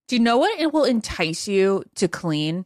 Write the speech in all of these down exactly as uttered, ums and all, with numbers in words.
Do you know what it will entice you to clean?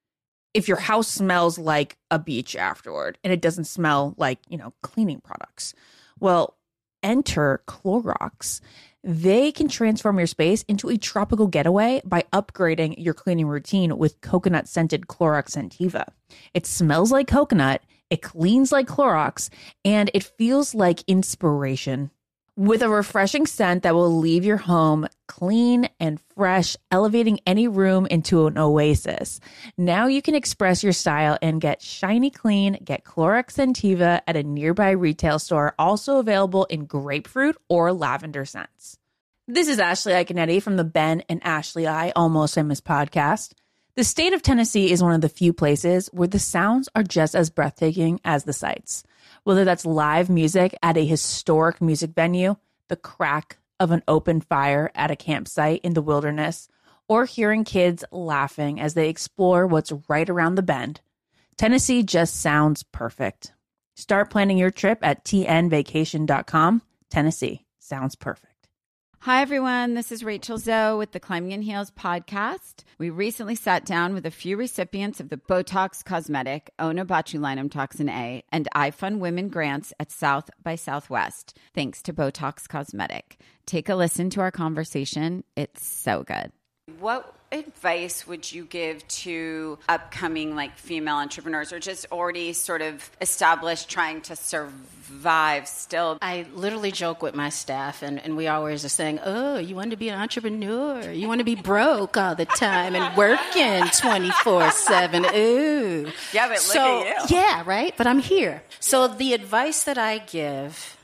If your house smells like a beach afterward and it doesn't smell like, you know, cleaning products. Well, enter Clorox. They can transform your space into a tropical getaway by upgrading your cleaning routine with coconut-scented Clorox Scentiva. It smells like coconut, it cleans like Clorox, and it feels like inspiration. With a refreshing scent that will leave your home clean and fresh, elevating any room into an oasis. Now you can express your style and get shiny clean. Get Clorox Scentiva at a nearby retail store, also available in grapefruit or lavender scents. This is Ashley Iaconetti from the Ben and Ashley I Almost Famous podcast. The state of Tennessee is one of the few places where the sounds are just as breathtaking as the sights. Whether that's live music at a historic music venue, the crack of an open fire at a campsite in the wilderness, or hearing kids laughing as they explore what's right around the bend, Tennessee just sounds perfect. Start planning your trip at T N vacation dot com. Tennessee sounds perfect. Hi, everyone. This is Rachel Zoe with the Climbing in Heels podcast. We recently sat down with a few recipients of the Botox Cosmetic, Onabotulinum Toxin A, and iFund Women grants at South by Southwest, thanks to Botox Cosmetic. Take a listen to our conversation. It's so good. What advice would you give to upcoming like female entrepreneurs or just already sort of established trying to survive still? I literally joke with my staff and, and we always are saying, oh, you want to be an entrepreneur? You want to be broke all the time and working twenty-four seven. Ooh. Yeah, but so, look at you. Yeah, right? But I'm here. So the advice that I give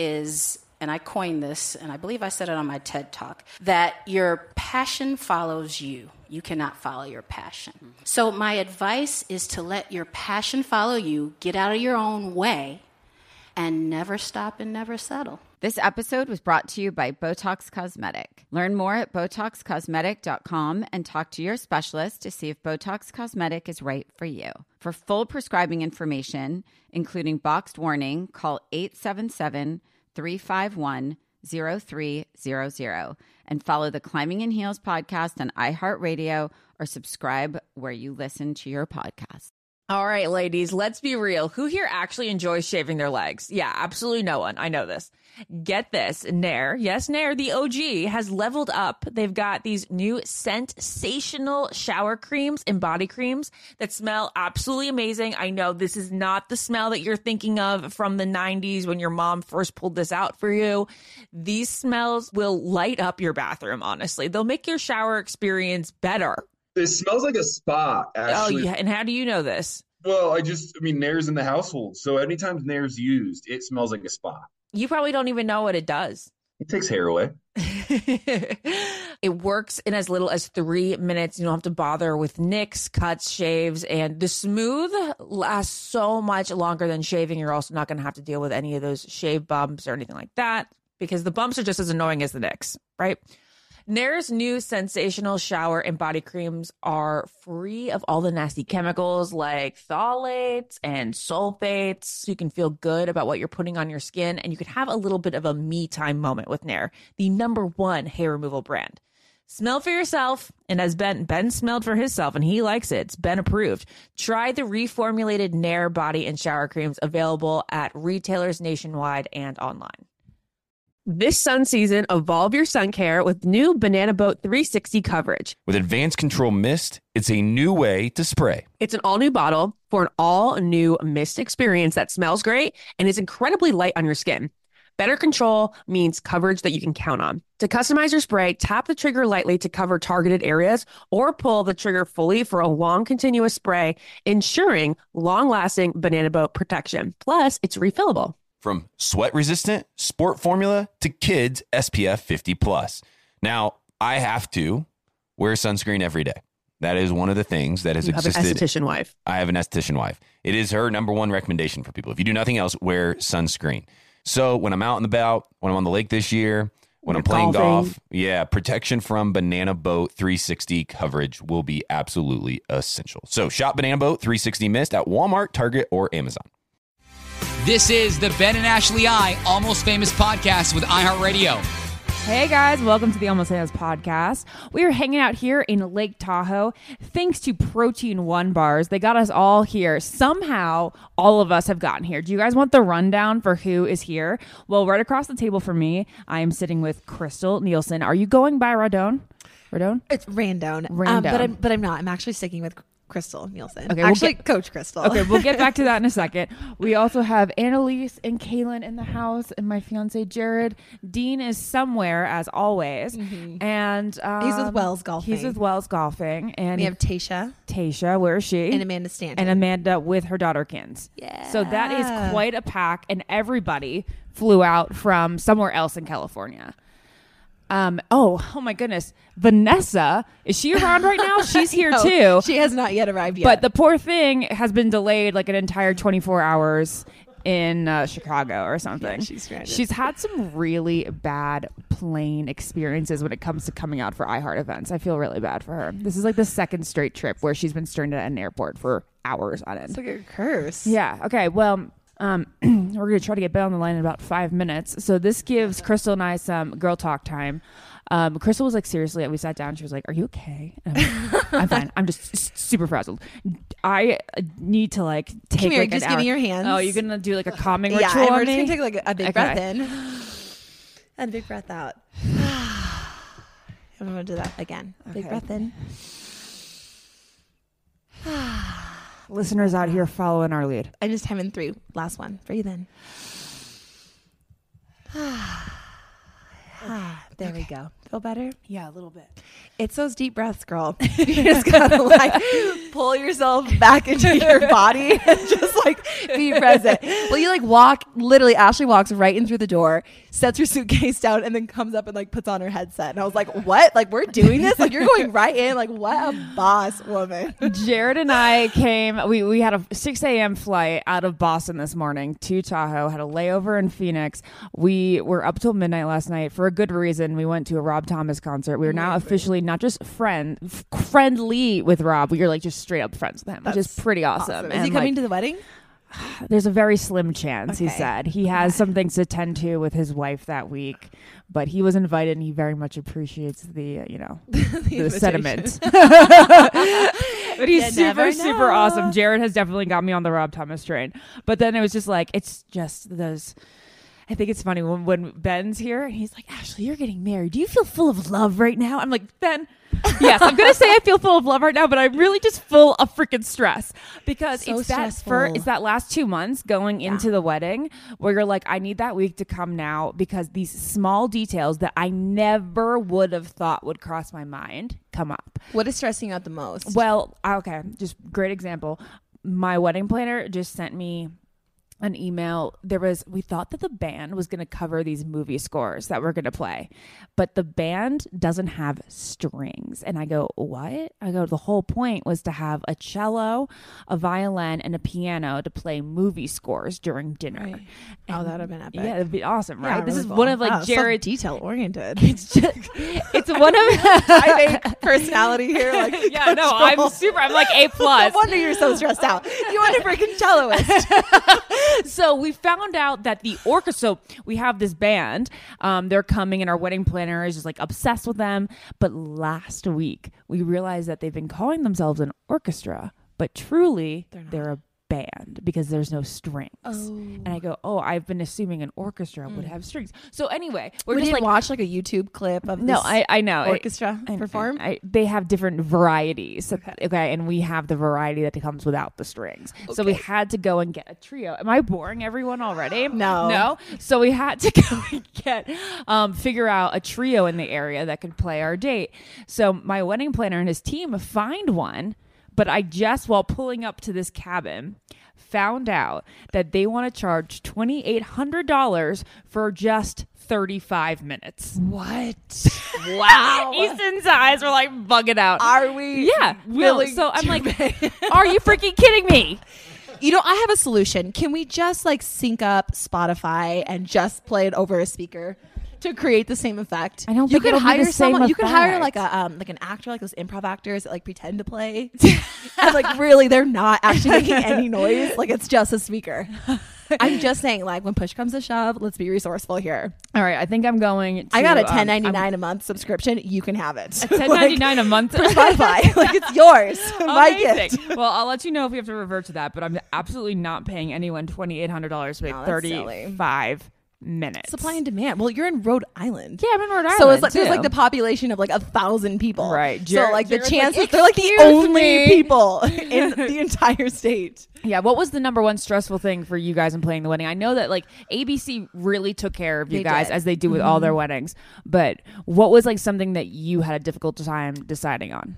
is, and I coined this, and I believe I said it on my TED Talk, that your passion follows you. You cannot follow your passion. Mm-hmm. So my advice is to let your passion follow you, get out of your own way, and never stop and never settle. This episode was brought to you by Botox Cosmetic. Learn more at Botox Cosmetic dot com and talk to your specialist to see if Botox Cosmetic is right for you. For full prescribing information, including boxed warning, call eight seven seven, three five one, zero three zero zero and follow the Climbing in Heels podcast on iHeartRadio or subscribe where you listen to your podcast. All right, ladies, let's be real. Who here actually enjoys shaving their legs? Yeah, absolutely no one. I know this. Get this. Nair, yes, Nair, the O G, has leveled up. They've got these new sensational shower creams and body creams that smell absolutely amazing. I know this is not the smell that you're thinking of from the nineties when your mom first pulled this out for you. These smells will light up your bathroom, honestly. They'll make your shower experience better. It smells like a spa, actually. Oh, yeah. And how do you know this? Well, I just, I mean, Nair's in the household. So anytime Nair's used, it smells like a spa. You probably don't even know what it does. It takes hair away. It works in as little as three minutes. You don't have to bother with nicks, cuts, shaves, and the smooth lasts so much longer than shaving. You're also not going to have to deal with any of those shave bumps or anything like that because the bumps are just as annoying as the nicks, right? Nair's new sensational shower and body creams are free of all the nasty chemicals like phthalates and sulfates. So you can feel good about what you're putting on your skin and you can have a little bit of a me time moment with Nair, the number one hair removal brand. Smell for yourself. And as Ben, Ben smelled for himself and he likes it. It's Ben approved. Try the reformulated Nair body and shower creams available at retailers nationwide and online. This sun season, evolve your sun care with new Banana Boat three sixty coverage. With Advanced Control Mist, it's a new way to spray. It's an all-new bottle for an all-new mist experience that smells great and is incredibly light on your skin. Better control means coverage that you can count on. To customize your spray, tap the trigger lightly to cover targeted areas or pull the trigger fully for a long continuous spray, ensuring long-lasting Banana Boat protection. Plus, it's refillable. From sweat-resistant, sport formula, to kids S P F fifty plus. Now, I have to wear sunscreen every day. That is one of the things that has you existed. You have an esthetician wife. I have an esthetician wife. It is her number one recommendation for people. If you do nothing else, wear sunscreen. So when I'm out and about, when I'm on the lake this year, when You're I'm playing golfing. golf, yeah, protection from Banana Boat three sixty coverage will be absolutely essential. So shop Banana Boat three sixty Mist at Walmart, Target, or Amazon. This is the Ben and Ashley I Almost Famous podcast with iHeartRadio. Hey guys, welcome to the Almost Famous podcast. We are hanging out here in Lake Tahoe thanks to Protein One bars. They got us all here. Somehow, all of us have gotten here. Do you guys want the rundown for who is here? Well, right across the table from me, I am sitting with Crystal Nielsen. Are you going by Radone? Radone? It's Randone. Randone. Um, but I'm but I'm not. I'm actually sticking with Crystal Nielsen. Okay, we'll actually, get- Coach Crystal. Okay, we'll get back to that in a second. We also have Annalise and Kaylin in the house, and my fiance Jared. Dean is somewhere as always, Mhm. and um, He's with Wells Golfing. He's with Wells Golfing, and We have Tasha Tasha. Where is she? and Amanda Stanton. and Amanda with her daughter Kins. Yeah. So that is quite a pack, and everybody flew out from somewhere else in California. Um. Oh. Oh my goodness. Vanessa, is she around right now? She's here No, too. She has not yet arrived yet. But the poor thing has been delayed like an entire twenty-four hours in uh, Chicago or something. Yeah, she's stranded. She's had some really bad plane experiences when it comes to coming out for iHeart events. I feel really bad for her. This is like the second straight trip where she's been stranded at an airport for hours on end. it's like a curse. Yeah. Okay. Well, um, we're going to try to get Ben on the line in about five minutes. So this gives Crystal and I some girl talk time. Um, Crystal was like, seriously, we sat down. She was like, are you okay? And I'm, like, I'm fine. I'm just s- super frazzled. I uh, need to like take Come here, like just an give hour. me your hands. Oh, you're going to do like a calming Yeah, ritual and we're on just me? gonna take like a, a big Okay. breath in and a big breath out. I'm gonna do that again. Big Okay. breath in. Listeners out here following our lead. I just time in three. Last one. Breathe in. Ah, there we go. Feel better? Yeah, a little bit. It's those deep breaths, girl. You just gotta like pull yourself back into your body and just like be present. Well, you like walk, literally, Ashley walks right in through the door, sets her suitcase down, and then comes up and like puts on her headset. And I was like, what? Like, we're doing this? Like, you're going right in? Like, what a boss woman. Jared and I came, we, we had a six a.m. flight out of Boston this morning to Tahoe, had a layover in Phoenix. We were up till midnight last night for a good reason. We went to a Rob Thomas concert. We are now officially not just friend f- friendly with Rob. We are like just straight up friends with him, which is That's pretty awesome. Awesome. Is And, he coming like, to the wedding? there's a very slim chance, he Okay. said. He has some things to tend to with his wife that week, but he was invited and he very much appreciates the, uh, you know, the sentiment. But he's You super, never super know. awesome. Jared has definitely got me on the Rob Thomas train. But then it was just like, it's just those. I think it's funny when, when Ben's here and he's like, Ashley, you're getting married. Do you feel full of love right now? I'm like, Ben, yes, I'm going to say I feel full of love right now, but I'm really just full of freaking stress because So it's that for, stressful. it's that last two months going into the wedding where you're like, I need that week to come now because these small details that I never would have thought would cross my mind come up. What is stressing you out the most? Well, okay, just great example. My wedding planner just sent me an email. There was, we thought that the band was going to cover these movie scores that we're going to play, but the band doesn't have strings. And I go, what? I go, the whole point was to have a cello, a violin, and a piano to play movie scores during dinner. Right. Oh, And- that would have been epic. Yeah, it'd be awesome, right? Yeah, this really is cool. one of like Wow, so Jared's. detail oriented. It's just, it's one of I make personality here. Like, yeah, no, I'm control. super. I'm like A No plus. wonder you're so stressed out. You want a freaking celloist. So we found out that the orchestra, so we have this band, um, they're coming and our wedding planner is just like obsessed with them. But last week we realized that they've been calling themselves an orchestra, but truly they're, They're not. a band because there's no strings. And I go, oh, I've been assuming an orchestra would have strings. So anyway, we're we just didn't like, watch like a YouTube clip of no, this I, I know. I- orchestra I- perform. I, they have different varieties. Okay. okay. And we have the variety that comes without the strings. So we Okay. had to go and get a trio. Am I boring everyone already? No. No. So we had to go and get, um, figure out a trio in the area that could play our date. So my wedding planner and his team find one, but I just, while pulling up to this cabin, found out that they want to charge twenty-eight hundred dollars for just thirty-five minutes. What? Wow. Easton's eyes were like bugging out. Are we? Yeah. Will. willing So I'm to like, pay? are you freaking kidding me? You know, I have a solution. Can we just like sync up Spotify and just play it over a speaker to create the same effect? I don't you think could it'll be hire the same someone. You could hire effect. like a um like an actor, like those improv actors that like pretend to play, and like really they're not actually making any noise. Like it's just a speaker. I'm just saying, like, when push comes to shove, let's be resourceful here. All right, I think I'm going to, I got a um, ten ninety-nine a month subscription. You can have it. ten ninety-nine a month for Spotify. Like, it's yours. My Amazing. gift. Well, I'll let you know if we have to revert to that, but I'm absolutely not paying anyone twenty-eight hundred dollars to make No, that's silly. thirty-five minutes. Supply and demand. Well, you're in Rhode Island. Yeah, I'm in Rhode Island. So it's like there's too. like the population of like a thousand people. Right. So Jared- like the Jared's chances like, they're like the "Excuse only me." people in the entire state. Yeah, what was the number one stressful thing for you guys in planning the wedding? I know that like A B C really took care of you They guys did. as they do with all their weddings, but what was like something that you had a difficult time deciding on?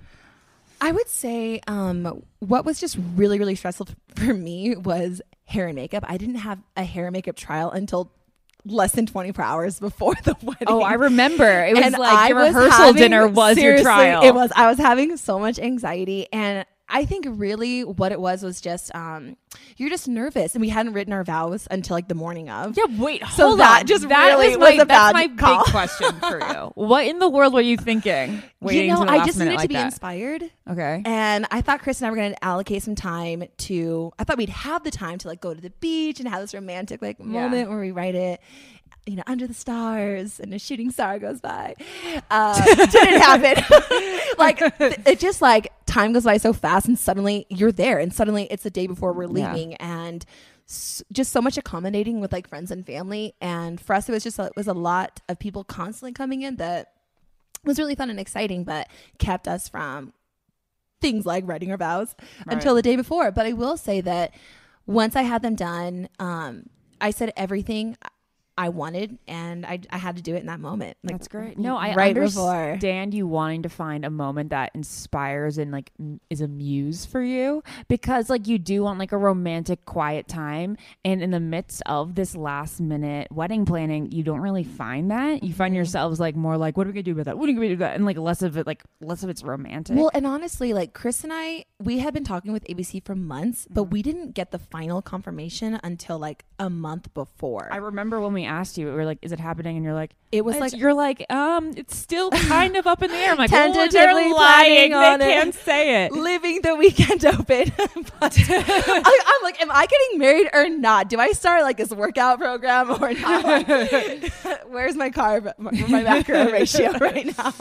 I would say um, what was just really, really stressful for me was hair and makeup. I didn't have a hair and makeup trial until less than twenty-four hours before the wedding. Oh, I remember. It was And like I your was rehearsal having- dinner was your seriously, trial. It was. I was having so much anxiety. And I think really what it was was just um, you're just nervous. And we hadn't written our vows until like the morning of. Yeah, wait, So hold that on. just that really was was my, a that's bad my call. big question for you. What in the world were you thinking? Waiting You know, to the I last just minute needed like to be that? inspired. Okay. And I thought Chris and I were going to allocate some time to, I thought we'd have the time to like go to the beach and have this romantic like moment where we write it, you know, under the stars and a shooting star goes by. Uh, didn't happen. Like th- it just like time goes by so fast and suddenly you're there and suddenly it's the day before we're Yeah. leaving and s- just so much accommodating with like friends and family. And for us, it was just, a, it was a lot of people constantly coming in that was really fun and exciting, but kept us from things like writing our vows Right. until the day before. But I will say that once I had them done, um, I said everything I wanted, and I, I had to do it in that moment. Like, That's great. No, I right before. understand you wanting to find a moment that inspires and like m- is a muse for you, because like you do want like a romantic, quiet time, and in the midst of this last minute wedding planning, you don't really find that. You find yourselves like more like, what are we gonna do about that? What are we gonna do about that? And like less of it, like less of it's romantic. Well, and honestly, like Chris and I, we had been talking with A B C for months, but we didn't get the final confirmation until like a month before. I remember when we asked you, we were like, "Is it happening?" And you're like, It was "It's-" like- you're like, um, it's still kind of up in the air. I'm like, Tentatively oh, they're lying. planning on They it. can't say it. Leaving the weekend open. But I, I'm like, am I getting married or not? Do I start like this workout program or not? Like, where's my carb, my, my macro ratio right now?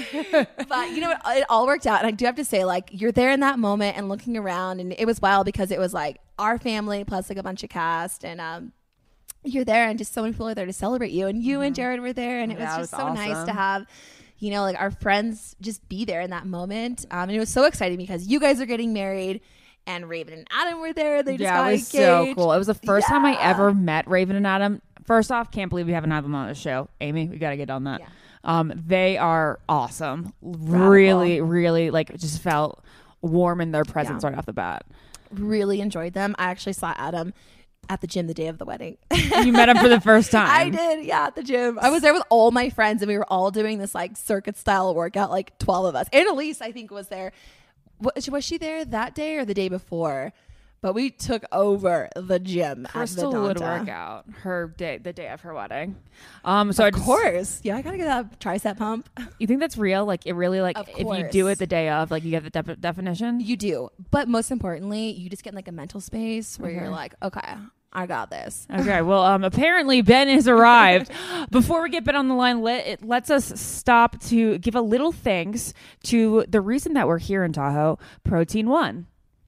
But you know what? It all worked out. And I do have to say, like, you're there in that moment and looking around, and it was wild because it was like our family plus like a bunch of cast, and um, you're there, and just so many people are there to celebrate you. And you and Jared were there, and it Yeah, it was just was so nice to awesome. have, you know, like our friends just be there in that moment. Um, and it was so exciting because you guys are getting married, and Raven and Adam were there. They just Yeah, got it was engaged. so cool. It was the first time I Yeah. ever met Raven and Adam. First off, can't believe we haven't had them on the show. Amy, we got to get on that. Yeah. Um, they are awesome. Really, really, like, just felt warm in their presence Yeah. right off the bat. Really enjoyed them. I actually saw Adam at the gym the day of the wedding. You met him for the first time. I did, yeah, at the gym. I was there with all my friends, and we were all doing this like circuit style workout, like twelve of us. And Elise, I think, was there. Was was she there that day or the day before? But we took over the gym. Crystal at would Vedanta. work out her day, the day of her wedding. Um, so I Of just, course, yeah, I gotta get that tricep pump. you think that's real? Like, it really, like, Of if you do course. it the day of, like, you get the def- definition. You do, but most importantly, you just get in like a mental space where Okay. you're like, okay, I got this. Okay, well, um, apparently Ben has arrived. Before we get Ben on the line, let it lets us stop to give a little thanks to the reason that we're here in Tahoe, Protein One.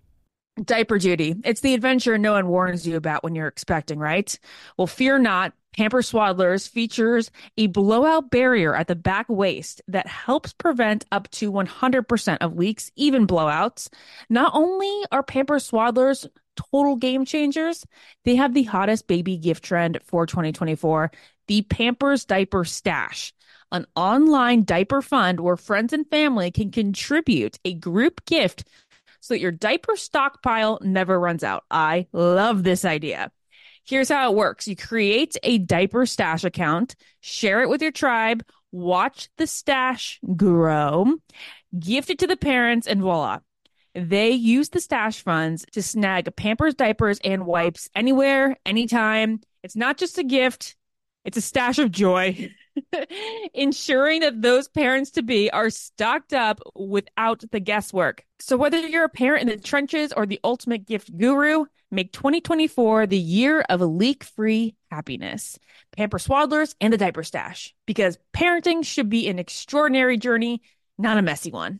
Diaper duty. It's the adventure no one warns you about when you're expecting, right? Well, fear not. Pamper Swaddlers features a blowout barrier at the back waist that helps prevent up to one hundred percent of leaks, even blowouts. Not only are Pamper Swaddlers total game changers, they have the hottest baby gift trend for twenty twenty-four, the Pampers Diaper Stash, an online diaper fund where friends and family can contribute a group gift so that your diaper stockpile never runs out. I love this idea. Here's how it works. You create a diaper stash account, share it with your tribe, watch the stash grow, gift it to the parents, and voila. They use the stash funds to snag Pampers diapers and wipes anywhere, anytime. It's not just a gift. It's a stash of joy. ensuring that those parents-to-be are stocked up without the guesswork. So whether you're a parent in the trenches or the ultimate gift guru, make twenty twenty-four the year of leak-free happiness. Pamper Swaddlers and the Diaper Stash, because parenting should be an extraordinary journey, not a messy one.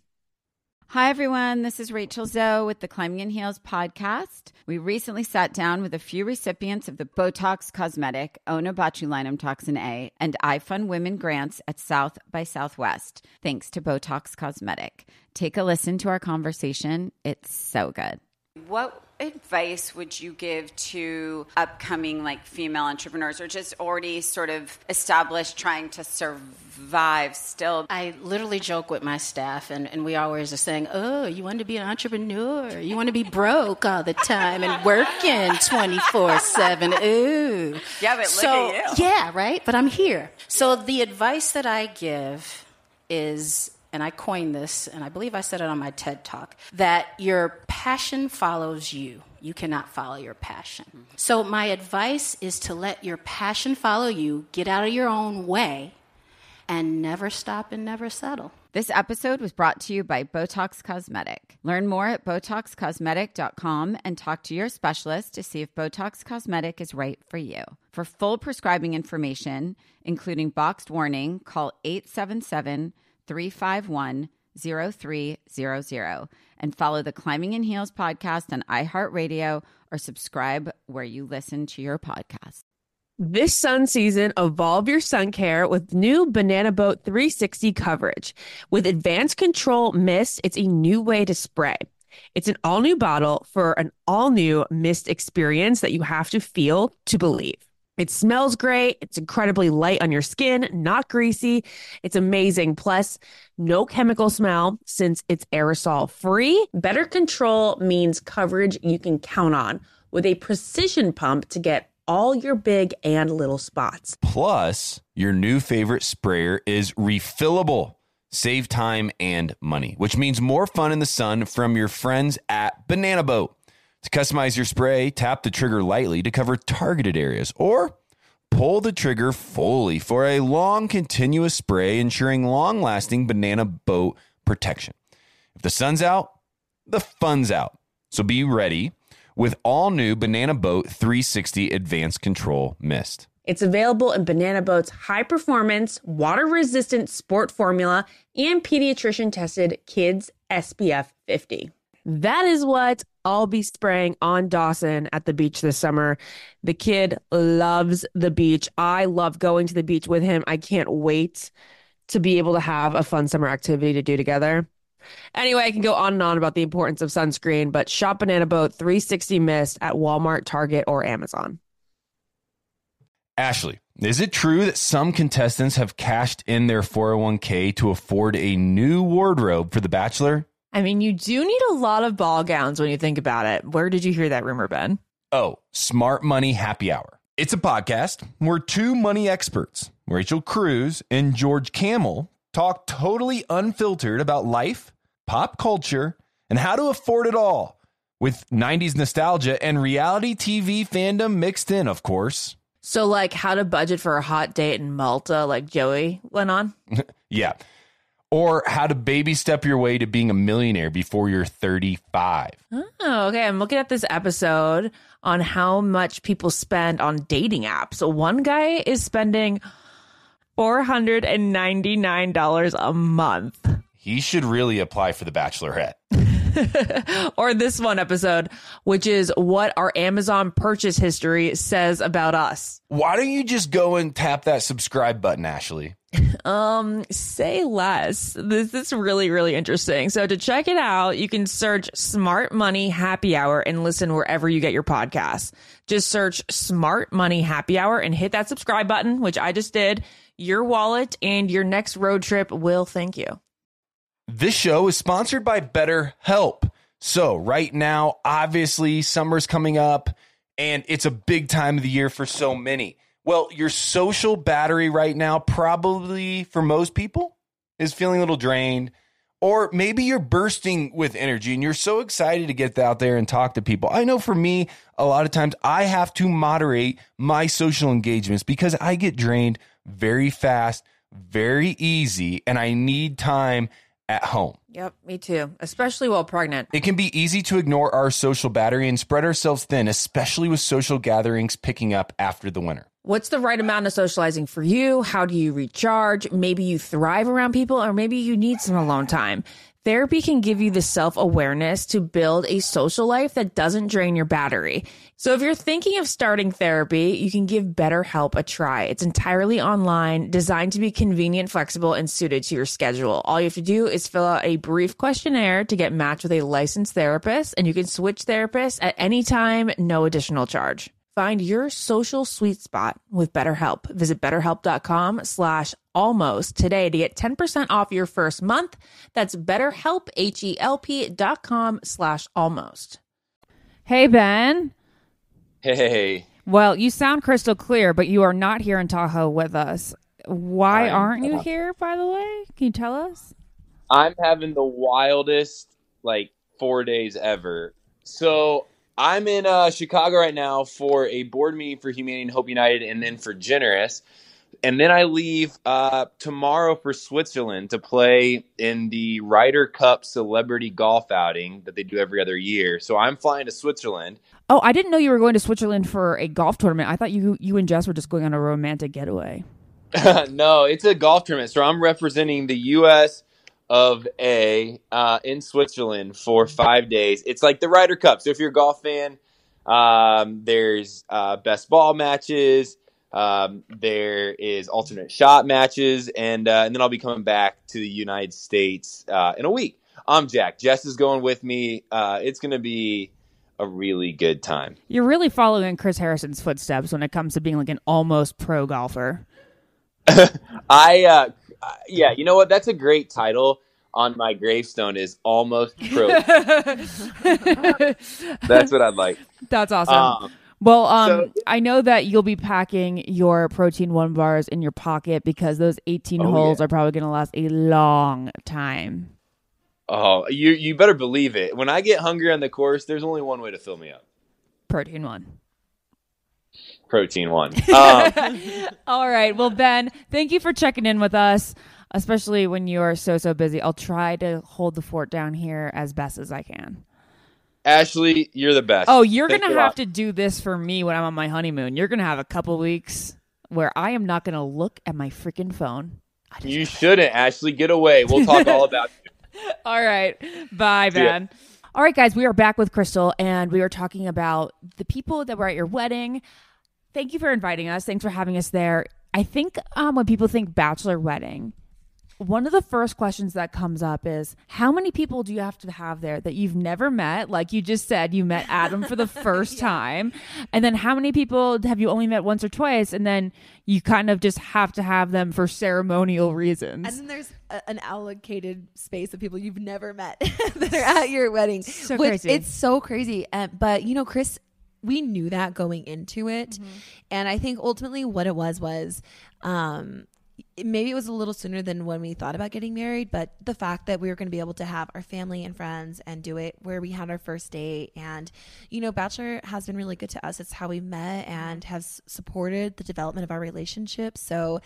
Hi, everyone. This is Rachel Zoe with the Climbing in Heels podcast. We recently sat down with a few recipients of the Botox Cosmetic, Onabotulinum Toxin A, and iFund Women grants at South by Southwest, thanks to Botox Cosmetic. Take a listen to our conversation. It's so good. What advice would you give to upcoming like female entrepreneurs or just already sort of established trying to survive still? I literally joke with my staff, and, and we always are saying, oh, you want to be an entrepreneur? You want to be broke all the time and working twenty-four seven? Ooh. Yeah, but so, look at you. Yeah, right? But I'm here. So the advice that I give is, and I coined this, and I believe I said it on my TED Talk, that your passion follows you. You cannot follow your passion. Mm-hmm. So my advice is to let your passion follow you, get out of your own way, and never stop and never settle. This episode was brought to you by Botox Cosmetic. Learn more at botox cosmetic dot com and talk to your specialist to see if Botox Cosmetic is right for you. For full prescribing information, including boxed warning, call eight seven seven, three five one, zero three zero zero and follow the Climbing in Heels podcast on iHeartRadio or subscribe where you listen to your podcast. This sun season, evolve your sun care with new Banana Boat three sixty coverage. With Advanced Control Mist, it's a new way to spray. It's an all-new bottle for an all-new mist experience that you have to feel to believe. It smells great. It's incredibly light on your skin, not greasy. It's amazing. Plus, no chemical smell since it's aerosol free. Better control means coverage you can count on with a precision pump to get all your big and little spots. Plus, your new favorite sprayer is refillable. Save time and money, which means more fun in the sun from your friends at Banana Boat. To customize your spray, tap the trigger lightly to cover targeted areas, or pull the trigger fully for a long, continuous spray, ensuring long-lasting Banana Boat protection. If the sun's out, the fun's out. So be ready with all-new Banana Boat three sixty Advanced Control Mist. It's available in Banana Boat's high-performance, water-resistant sport formula and pediatrician-tested Kids S P F fifty. That is what I'll be spraying on Dawson at the beach this summer. The kid loves the beach. I love going to the beach with him. I can't wait to be able to have a fun summer activity to do together. Anyway, I can go on and on about the importance of sunscreen, but shop Banana Boat three sixty Mist at Walmart, Target, or Amazon. Ashley, is it true that some contestants have cashed in their four oh one k to afford a new wardrobe for The Bachelor? I mean, you do need a lot of ball gowns when you think about it. Where did you hear that rumor, Ben? Oh, Smart Money Happy Hour. It's a podcast where two money experts, Rachel Cruz and George Camel, talk totally unfiltered about life, pop culture, and how to afford it all, with nineties nostalgia and reality T V fandom mixed in, of course. So, like, how to budget for a hot date in Malta, like Joey went on? Yeah. Or how to baby step your way to being a millionaire before you're thirty-five. Oh, okay. I'm looking at this episode on how much people spend on dating apps. So one guy is spending four hundred ninety-nine dollars a month. He should really apply for The Bachelorette. Or this one episode, which is what our Amazon purchase history says about us. Why don't you just go and tap that subscribe button, Ashley? Um, say less. This is really, really interesting. So to check it out, you can search Smart Money Happy Hour and listen wherever you get your podcasts. Just search Smart Money Happy Hour and hit that subscribe button, which I just did. Your wallet and your next road trip will thank you. This show is sponsored by BetterHelp. So right now, obviously, summer's coming up, and it's a big time of the year for so many. Well, your social battery right now, probably for most people, is feeling a little drained. Or maybe you're bursting with energy and you're so excited to get out there and talk to people. I know for me, a lot of times I have to moderate my social engagements because I get drained very fast, very easy, and I need time at home. Yep, me too, especially while pregnant. It can be easy to ignore our social battery and spread ourselves thin, especially with social gatherings picking up after the winter. What's the right amount of socializing for you? How do you recharge? Maybe you thrive around people, or maybe you need some alone time. Therapy can give you the self-awareness to build a social life that doesn't drain your battery. So if you're thinking of starting therapy, you can give BetterHelp a try. It's entirely online, designed to be convenient, flexible, and suited to your schedule. All you have to do is fill out a brief questionnaire to get matched with a licensed therapist, and you can switch therapists at any time, no additional charge. Find your social sweet spot with BetterHelp. Visit betterhelp.com slash almost today to get ten percent off your first month. That's betterhelp, H-E-L-P dot com slash almost. Hey, Ben. Hey. Well, you sound crystal clear, but you are not here in Tahoe with us. Why I'm, aren't you here, by the way? Can you tell us? I'm having the wildest, like, four days ever. So I'm in uh, Chicago right now for a board meeting for Humanity and Hope United and then for Generous. And then I leave uh, tomorrow for Switzerland to play in the Ryder Cup celebrity golf outing that they do every other year. So I'm flying to Switzerland. Oh, I didn't know you were going to Switzerland for a golf tournament. I thought you you and Jess were just going on a romantic getaway. No, it's a golf tournament. So I'm representing the U S of A uh, in Switzerland for five days. It's like the Ryder Cup. So if you're a golf fan, um, there's uh, best ball matches. Um, there is alternate shot matches. And, uh, and then I'll be coming back to the United States uh, in a week. I'm Jack. Jess is going with me. Uh, it's going to be a really good time. You're really following Chris Harrison's footsteps when it comes to being like an almost pro golfer. I, uh, yeah, you know what? That's a great title on my gravestone is almost pro. That's what I'd like. That's awesome. Um, well, um, so, I know that you'll be packing your Protein One bars in your pocket because those eighteen oh, holes yeah. are probably going to last a long time. Oh, you you better believe it. When I get hungry on the course, there's only one way to fill me up. Protein One. Protein One. Um, All right. Well, Ben, thank you for checking in with us, especially when you are so, so busy. I'll try to hold the fort down here as best as I can. Ashley, you're the best. Oh, you're going to have to do this for me when I'm on my honeymoon. You're going to have a couple weeks where I am not going to look at my freaking phone. You shouldn't, Ashley. Get away. We'll talk all about you. All right. Bye, Ben. All right, guys. We are back with Crystal, and we are talking about the people that were at your wedding. Thank you for inviting us. Thanks for having us there. I think um, when people think bachelor wedding, one of the first questions that comes up is, how many people do you have to have there that you've never met? Like you just said, you met Adam for the first yeah. time. And then how many people have you only met once or twice? And then you kind of just have to have them for ceremonial reasons. And then there's a, an allocated space of people you've never met that are at your wedding. So which, crazy. It's so crazy. Uh, but, you know, Chris, we knew that going into it. Mm-hmm. And I think ultimately what it was was um, maybe it was a little sooner than when we thought about getting married. But the fact that we were going to be able to have our family and friends and do it where we had our first date. And, you know, Bachelor has been really good to us. It's how we met and has supported the development of our relationship. So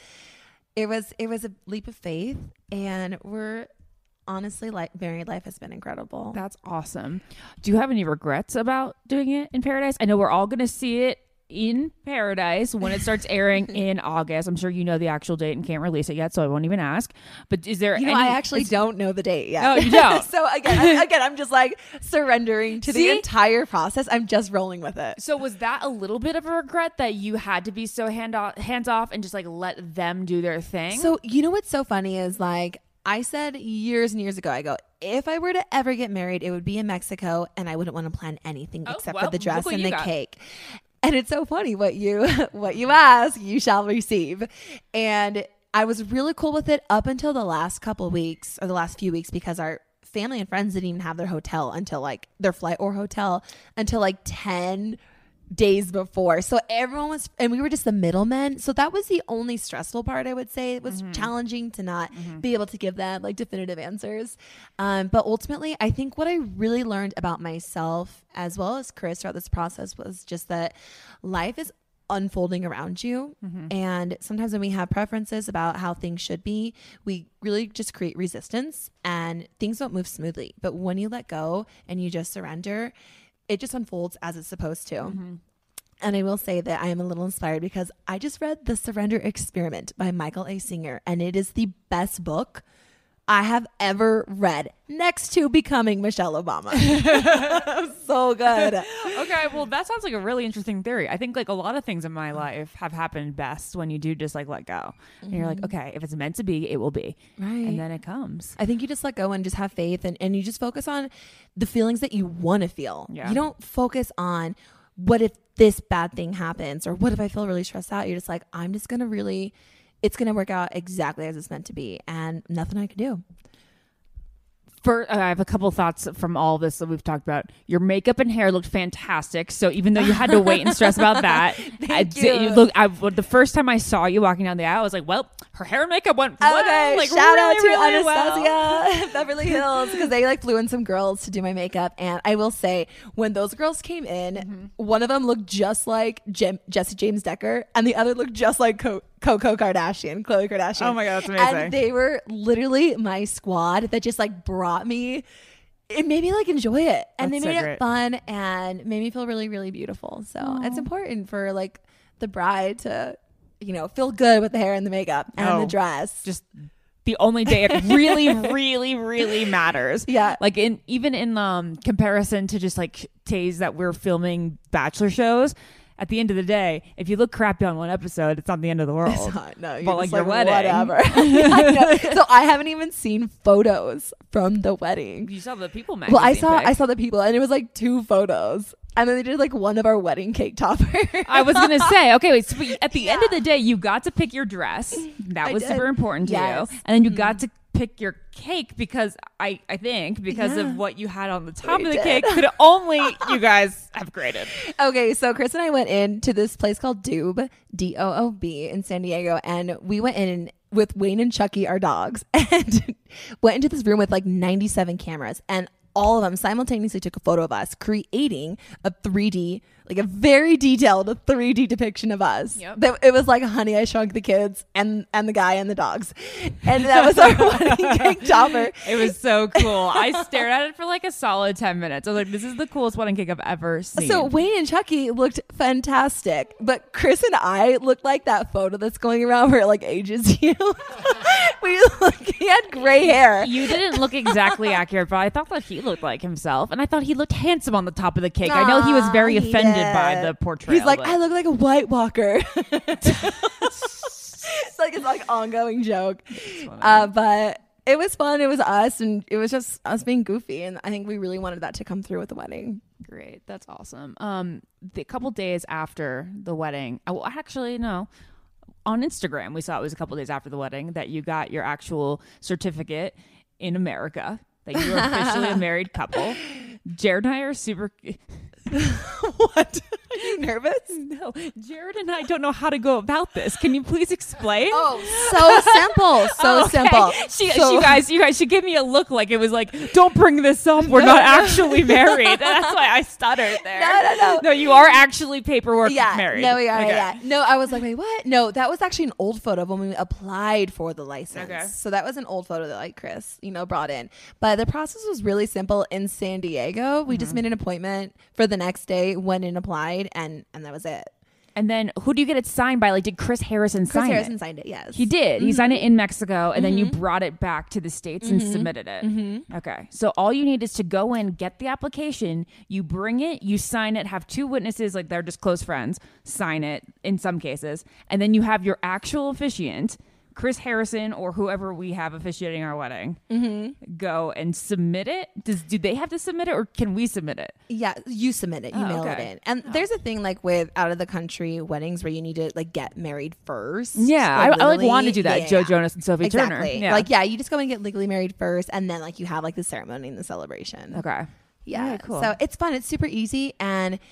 it was it was a leap of faith. And we're honestly, like, married life has been incredible. That's awesome. Do you have any regrets about doing it in Paradise? I know we're all going to see it in Paradise when it starts airing in August. I'm sure you know the actual date and can't release it yet, so I won't even ask. But is there you know, any... I actually don't know the date yet. Oh, you don't? So again, I, again, I'm just like surrendering to See? the entire process. I'm just rolling with it. So was that a little bit of a regret that you had to be so hand off, hands off and just like let them do their thing? So you know what's so funny is like, I said years and years ago, I go, if I were to ever get married, it would be in Mexico and I wouldn't want to plan anything oh, except well, for the dress and the got. cake. And it's so funny what you what you ask, you shall receive. And I was really cool with it up until the last couple of weeks or the last few weeks because our family and friends didn't even have their hotel until like their flight or hotel until like ten days before. So everyone was, and we were just the middlemen. So that was the only stressful part, I would say. It was mm-hmm. challenging to not mm-hmm. be able to give them like definitive answers. Um, but ultimately, I think what I really learned about myself as well as Chris throughout this process was just that life is unfolding around you. Mm-hmm. And sometimes when we have preferences about how things should be, we really just create resistance and things don't move smoothly. But when you let go and you just surrender, it just unfolds as it's supposed to. Mm-hmm. And I will say that I am a little inspired because I just read The Surrender Experiment by Michael A. Singer, and it is the best book I have ever read, next to Becoming Michelle Obama. So good. Okay, well, that sounds like a really interesting theory. I think like a lot of things in my life have happened best when you do just like let go. Mm-hmm. And you're like, okay, if it's meant to be, it will be. Right. And then it comes. I think you just let go and just have faith, and, and you just focus on the feelings that you want to feel. Yeah. You don't focus on what if this bad thing happens, or what if I feel really stressed out. You're just like, I'm just going to really, it's going to work out exactly as it's meant to be, and nothing I can do. For, uh, I have a couple thoughts from all this that we've talked about. Your makeup and hair looked fantastic. So even though you had to wait and stress about that, Thank I, you. you look. I, the first time I saw you walking down the aisle, I was like, "Well, her hair and makeup went well, Okay, like, shout really, out to really Anastasia well." Beverly Hills, because they like flew in some girls to do my makeup, and I will say when those girls came in, Mm-hmm. one of them looked just like Jem- Jesse James Decker, and the other looked just like Co- Coco Kardashian, Khloe Kardashian. Oh my God, that's amazing. And they were literally my squad that just like brought me. It made me like enjoy it, and That's they made so it great. fun and made me feel really, really beautiful. So Aww. it's important for like the bride to, you know, feel good with the hair and the makeup and Oh, the dress. Just the only day it really, really, really matters. Yeah. Like in even in um comparison to just like days that we're filming Bachelor shows. At the end of the day, if you look crappy on one episode, it's not the end of the world. It's not, no, you're But, like, just your wedding. whatever. I know. So I haven't even seen photos from the wedding. You saw the people magazine. Well, I saw pic. I saw the people, and it was like two photos, and then they did like one of our wedding cake toppers. I was gonna say, okay, wait. So at the end of the day, you got to pick your dress. That I was did. super important to Yes. you, and then you got to pick your cake because I, I think because Yeah. of what you had on the top We of the did. cake could only you guys have created. Okay, so Chris and I went into this place called Doob, D O O B, in San Diego, and we went in with Wayne and Chucky, our dogs, and went into this room with like ninety-seven cameras, and all of them simultaneously took a photo of us, creating a three D, like a very detailed three D depiction of us. Yep. That it was like Honey, I Shrunk the Kids and and the guy and the dogs, and that was our wedding cake topper. It was so cool. I stared at it for like a solid ten minutes. I was like, this is the coolest wedding cake I've ever seen. So Wayne and Chucky looked fantastic, but Chris and I looked like that photo that's going around where it like ages you. We look, he had gray hair. you didn't look exactly accurate, but I thought that he looked like himself, and I thought he looked handsome on the top of the cake. I know he was very Aw, he offended by did. the portrayal. He's like, but- I look like a White Walker. It's like it's like ongoing joke, uh, but it was fun. It was us, and it was just us being goofy, and I think we really wanted that to come through with the wedding. Great, that's awesome. Um, the couple days after the wedding, I well, actually no, on Instagram we saw it was a couple days after the wedding that you got your actual certificate in America that you were officially a married couple. Jared and I are super. What? Are you nervous? No, Jared and I don't know how to go about this. Can you please explain? Oh, so simple, so Okay. simple. She, So- you guys, you guys should give me a look like it was like, don't bring this up. We're not actually married. That's why I stuttered there. No, no, no. No, you are actually paperwork Yeah, married. no, we are. Okay. Yeah, no. I was like, wait, what? No, that was actually an old photo of when we applied for the license. Okay. So that was an old photo that like Chris, you know, brought in. But the process was really simple in San Diego. We Mm-hmm. just made an appointment for the next day, went in, applied, and and that was it. And then who do you get it signed by? Like, did Chris Harrison Chris sign Harrison it? signed it. Yes, He did. He signed it in Mexico, and then you Mm-hmm. brought it back to the States and submitted it. Okay. So all you need is to go in, get the application, you bring it, you sign it, have two witnesses, like they're just close friends, sign it in some cases, and then you have your actual officiant, Chris Harrison or whoever we have officiating our wedding, Mm-hmm. go and submit it. Does do they have to submit it, or can we submit it? Yeah, you submit it, you Oh, mail okay. it in. And there's a thing like with out of the country weddings where you need to like get married first. Yeah, I, I like legally. want to do that. Yeah, Joe yeah. Jonas and Sophie Exactly. Turner. Yeah. Like, yeah, you just go and get legally married first, and then like you have like the ceremony and the celebration. okay. Yeah. Very cool. So it's fun. It's super easy, and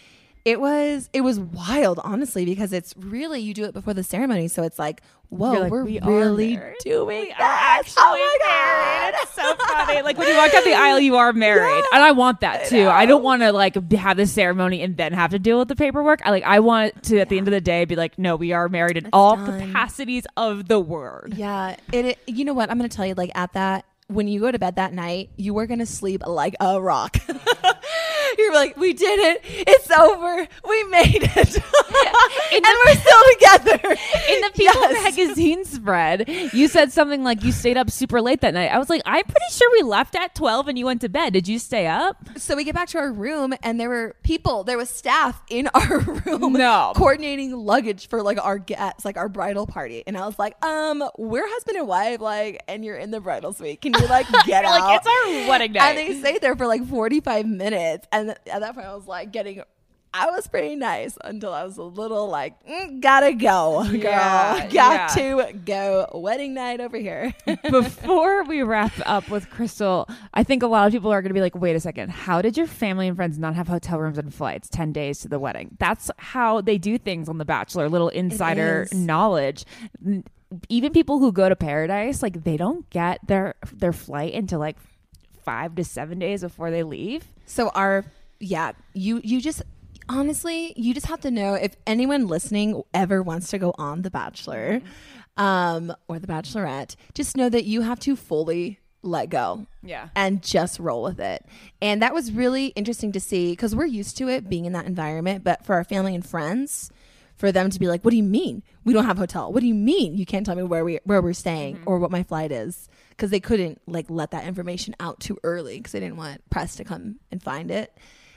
It was it was wild, honestly, because it's really, you do it before the ceremony, so it's like, whoa, like, we're we are really married. doing We are that. actually Oh my married. God. It's so funny. Like when you walk down the aisle, you are married, and I want that too. I, don't want to like have this ceremony and then have to deal with the paperwork. I like I want to at the end of the day be like, no, we are married in It's all done. capacities of the word. Yeah, it, it. You know what? I'm going to tell you, like at that, when you go to bed that night, you were going to sleep like a rock. You're like, we did it. It's over. We made it. and the- we're still together. In the People Yes. magazine spread, you said something like you stayed up super late that night. I was like, I'm pretty sure we left at twelve and you went to bed. Did you stay up? So we get back to our room and there were people, there was staff in our room No. coordinating luggage for like our guests, like our bridal party. And I was like, um, we're husband and wife, like, and you're in the bridal suite. Can you like get You're out? like, it's our wedding night. And they stayed there for like forty-five minutes. And th- at that point I was like getting, I was pretty nice until I was a little like, mm, gotta go, girl. Yeah, Got yeah. to go. Wedding night over here. Before we wrap up with Crystal, I think a lot of people are going to be like, wait a second, how did your family and friends not have hotel rooms and flights ten days to the wedding? That's how they do things on The Bachelor, little insider is. knowledge. N- Even people who go to Paradise, like they don't get their their flight until like five to seven days before they leave. So our, yeah, you, you just, honestly, you just have to know if anyone listening ever wants to go on The Bachelor um, or The Bachelorette, just know that you have to fully let go. Yeah. And just roll with it. And that was really interesting to see because we're used to it being in that environment. But for our family and friends, for them to be like, what do you mean we don't have hotel? What do you mean you can't tell me where we where we're staying or what my flight is? Because they couldn't like let that information out too early because they didn't want press to come and find it.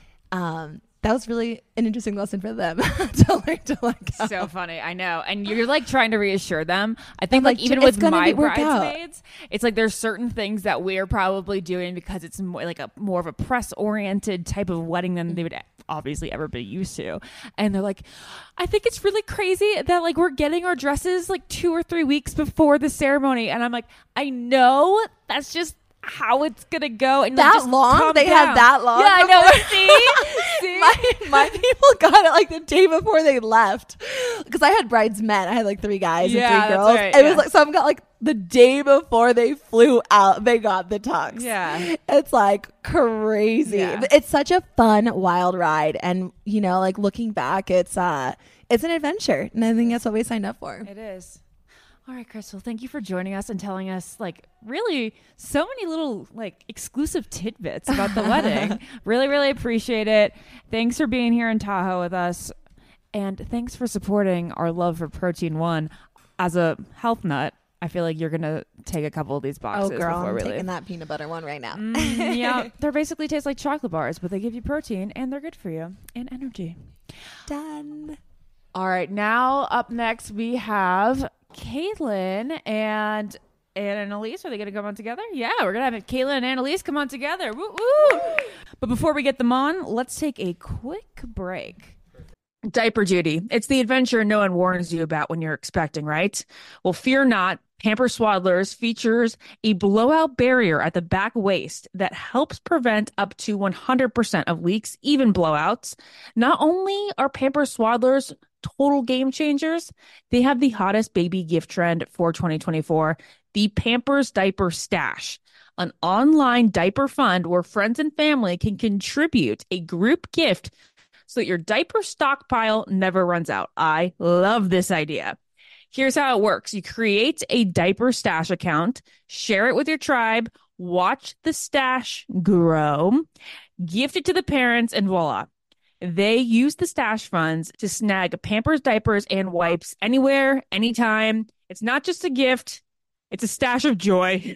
Um, that was really an interesting lesson for them to learn to let go. So funny, I know. And you're like trying to reassure them. I think I'm like, like, even it's with gonna my be- work out. bridesmaids, it's like there's certain things that we're probably doing because it's more like a more of a press oriented type of wedding than they would obviously ever be used to. And they're like, I think it's really crazy that like we're getting our dresses like two or three weeks before the ceremony. And I'm like, I know that's just how it's gonna go. And like, That just long? calm They down. had that long Yeah, I know. before? See, see. my, my people got it like the day before they left because I had bridesmen. I had like three guys Yeah, and that's three girls. right, It yeah. was like some got like the day before they flew out, they got the tux. Yeah. It's like crazy. Yeah. But it's such a fun, wild ride. And you know, like looking back, it's uh it's an adventure. And I think that's what we signed up for. It is. All right, Crystal, thank you for joining us and telling us like really so many little like exclusive tidbits about the wedding. Really, really appreciate it. Thanks for being here in Tahoe with us. And thanks for supporting our love for Protein One. As a health nut, I feel like you're going to take a couple of these Oh boxes girl, before I'm we taking leave. that peanut butter one right now. Mm, yeah, they basically taste like chocolate bars, but they give you protein and they're good for you and energy. Done. All right, now up next we have Caitlin and and Annalise. Are they going to come on together? Yeah, we're going to have Caitlin and Annalise come on together. Woo woo! But before we get them on, let's take a quick break. Diaper duty. It's the adventure no one warns you about when you're expecting, right? Well, fear not. Pamper Swaddlers features a blowout barrier at the back waist that helps prevent up to one hundred percent of leaks, even blowouts. Not only are Pamper Swaddlers total game changers, they have the hottest baby gift trend for twenty twenty-four, the Pampers Diaper Stash, an online diaper fund where friends and family can contribute a group gift so that your diaper stockpile never runs out. I love this idea. Here's how it works. You create a diaper stash account, share it with your tribe, watch the stash grow, gift it to the parents, and voila. They use the stash funds to snag Pampers diapers and wipes anywhere, anytime. It's not just a gift. It's a stash of joy,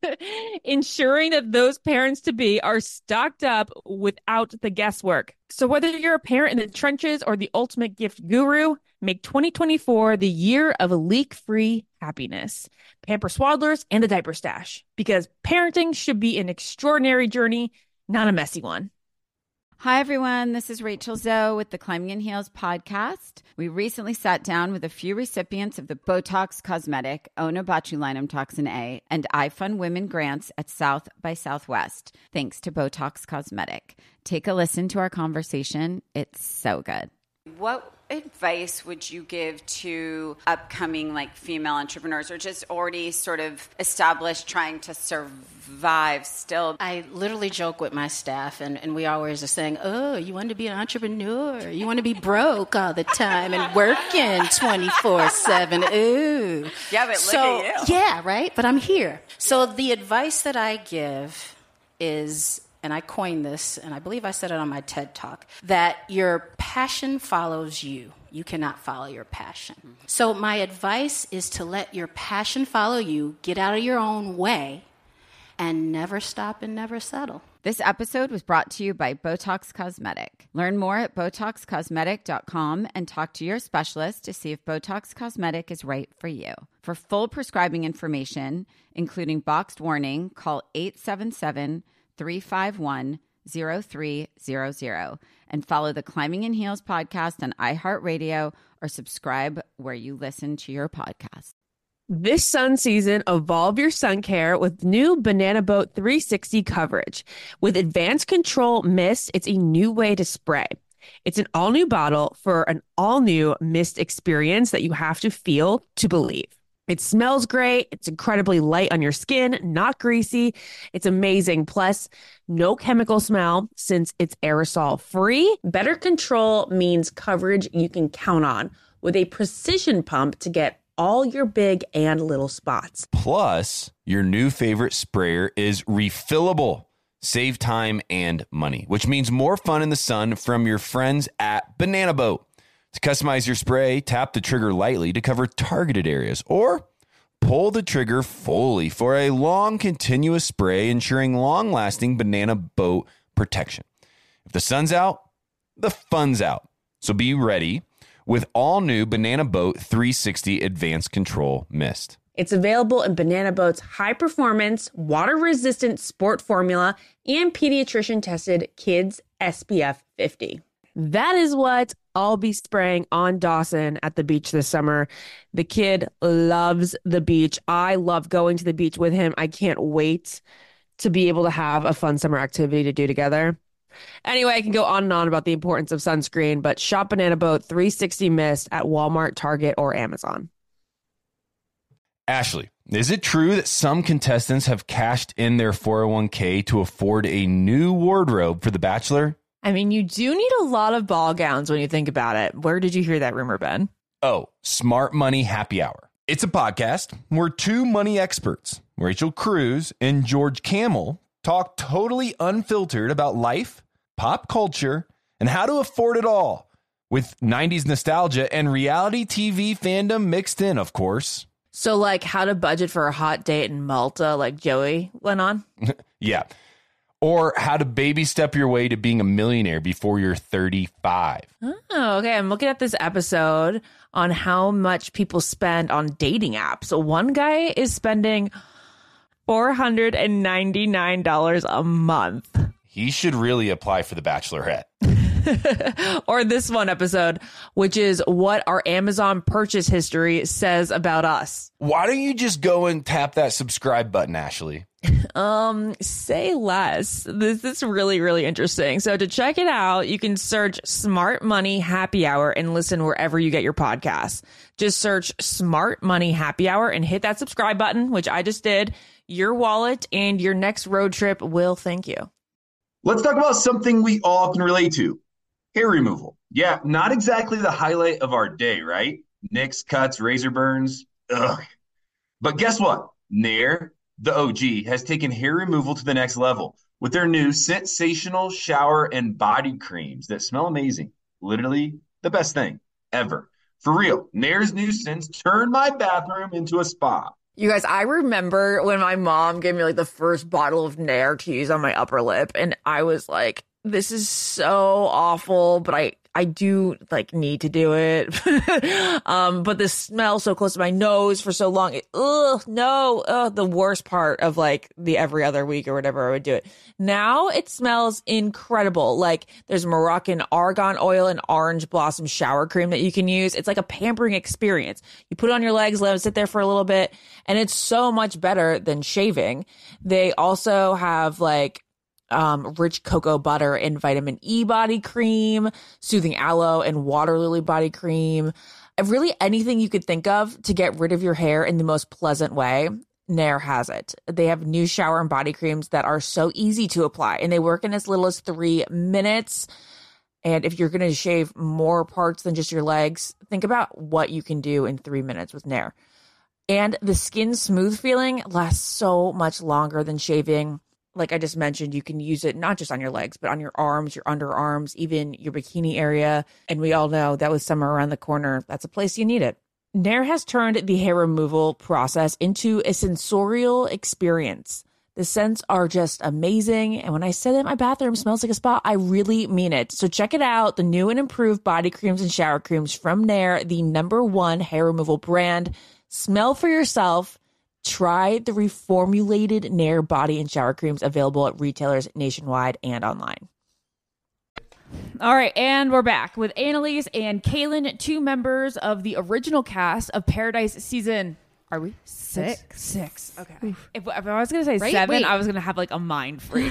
ensuring that those parents-to-be are stocked up without the guesswork. So whether you're a parent in the trenches or the ultimate gift guru, make twenty twenty-four the year of leak-free happiness. Pamper Swaddlers and the Diaper Stash, because parenting should be an extraordinary journey, not a messy one. Hi, everyone. This is Rachel Zoe with the Climbing in Heels podcast. We recently sat down with a few recipients of the Botox Cosmetic, Onabotulinum Toxin A, and iFund Women grants at South by Southwest, thanks to Botox Cosmetic. Take a listen to our conversation. It's so good. What advice would you give to upcoming like female entrepreneurs or just already sort of established trying to survive still? I literally joke with my staff, and, and we always are saying, oh, you want to be an entrepreneur? You want to be broke all the time and working twenty-four seven? Ooh. Yeah, but so, look at you. Yeah, right? But I'm here. So the advice that I give is, and I coined this, and I believe I said it on my TED Talk, that your passion follows you. You cannot follow your passion. Mm-hmm. So my advice is to let your passion follow you, get out of your own way, and never stop and never settle. This episode was brought to you by Botox Cosmetic. Learn more at botox cosmetic dot com and talk to your specialist to see if Botox Cosmetic is right for you. For full prescribing information, including boxed warning, call eight seven seven, three five one, zero three zero zero and follow the Climbing in Heels podcast on iHeartRadio or subscribe where you listen to your podcast. This sun season, evolve your sun care with new Banana Boat three sixty coverage. With Advanced Control Mist, it's a new way to spray. It's an all-new bottle for an all-new mist experience that you have to feel to believe. It smells great. It's incredibly light on your skin, not greasy. It's amazing. Plus, no chemical smell since it's aerosol free. Better control means coverage you can count on with a precision pump to get all your big and little spots. Plus, your new favorite sprayer is refillable. Save time and money, which means more fun in the sun from your friends at Banana Boat. To customize your spray, tap the trigger lightly to cover targeted areas, or pull the trigger fully for a long, continuous spray, ensuring long-lasting Banana Boat protection. If the sun's out, the fun's out. So be ready with all-new Banana Boat three sixty Advanced Control Mist. It's available in Banana Boat's high-performance, water-resistant sport formula and pediatrician-tested Kids S P F fifty. That is what I'll be spraying on Dawson at the beach this summer. The kid loves the beach. I love going to the beach with him. I can't wait to be able to have a fun summer activity to do together. Anyway, I can go on and on about the importance of sunscreen, but shop Banana Boat three sixty Mist at Walmart, Target, or Amazon. Ashley, is it true that some contestants have cashed in their four oh one k to afford a new wardrobe for The Bachelor? I mean, you do need a lot of ball gowns when you think about it. Where did you hear that rumor, Ben? Oh, Smart Money Happy Hour. It's a podcast where two money experts, Rachel Cruz and George Camel, talk totally unfiltered about life, pop culture, and how to afford it all, with nineties nostalgia and reality T V fandom mixed in, of course. So, like, how to budget for a hot date in Malta, like Joey went on? Yeah. Or how to baby step your way to being a millionaire before you're thirty-five. Oh, okay. I'm looking at this episode on how much people spend on dating apps. So one guy is spending four hundred ninety-nine dollars a month. He should really apply for The Bachelorette. Or this one episode, which is what our Amazon purchase history says about us. Why don't you just go and tap that subscribe button, Ashley? Um, say less. This is really, really interesting. So to check it out, you can search Smart Money Happy Hour and listen wherever you get your podcasts. Just search Smart Money Happy Hour and hit that subscribe button, which I just did. Your wallet and your next road trip will thank you. Let's talk about something we all can relate to. Hair removal. Yeah, not exactly the highlight of our day, right? Nicks, cuts, razor burns. Ugh. But guess what? Nair, the O G, has taken hair removal to the next level with their new sensational shower and body creams that smell amazing. Literally the best thing ever. For real, Nair's new scents turned my bathroom into a spa. You guys, I remember when my mom gave me like the first bottle of Nair to use on my upper lip, and I was like, this is so awful, but I, I do like need to do it. um, but the smell so close to my nose for so long, it, ugh, no, ugh, the worst part of like the every other week or whatever I would do it. Now it smells incredible. Like there's Moroccan argan oil and orange blossom shower cream that you can use. It's like a pampering experience. You put it on your legs, let them sit there for a little bit, and it's so much better than shaving. They also have like Um, rich cocoa butter and vitamin E body cream, soothing aloe and water lily body cream. Really anything you could think of to get rid of your hair in the most pleasant way, Nair has it. They have new shower and body creams that are so easy to apply, and they work in as little as three minutes. And if you're going to shave more parts than just your legs, think about what you can do in three minutes with Nair. And the skin smooth feeling lasts so much longer than shaving. Like I just mentioned, you can use it not just on your legs, but on your arms, your underarms, even your bikini area. And we all know that with summer around the corner, that's a place you need it. Nair has turned the hair removal process into a sensorial experience. The scents are just amazing. And when I say that my bathroom smells like a spa, I really mean it. So check it out. The new and improved body creams and shower creams from Nair, the number one hair removal brand. Smell for yourself. Try the reformulated Nair body and shower creams available at retailers nationwide and online. All right, and we're back with Annalise and Kaylin, two members of the original cast of Paradise season. Are we six? Six. Six. Okay. If, if I was going to say Right? seven, Wait. I was going to have like a mind freak.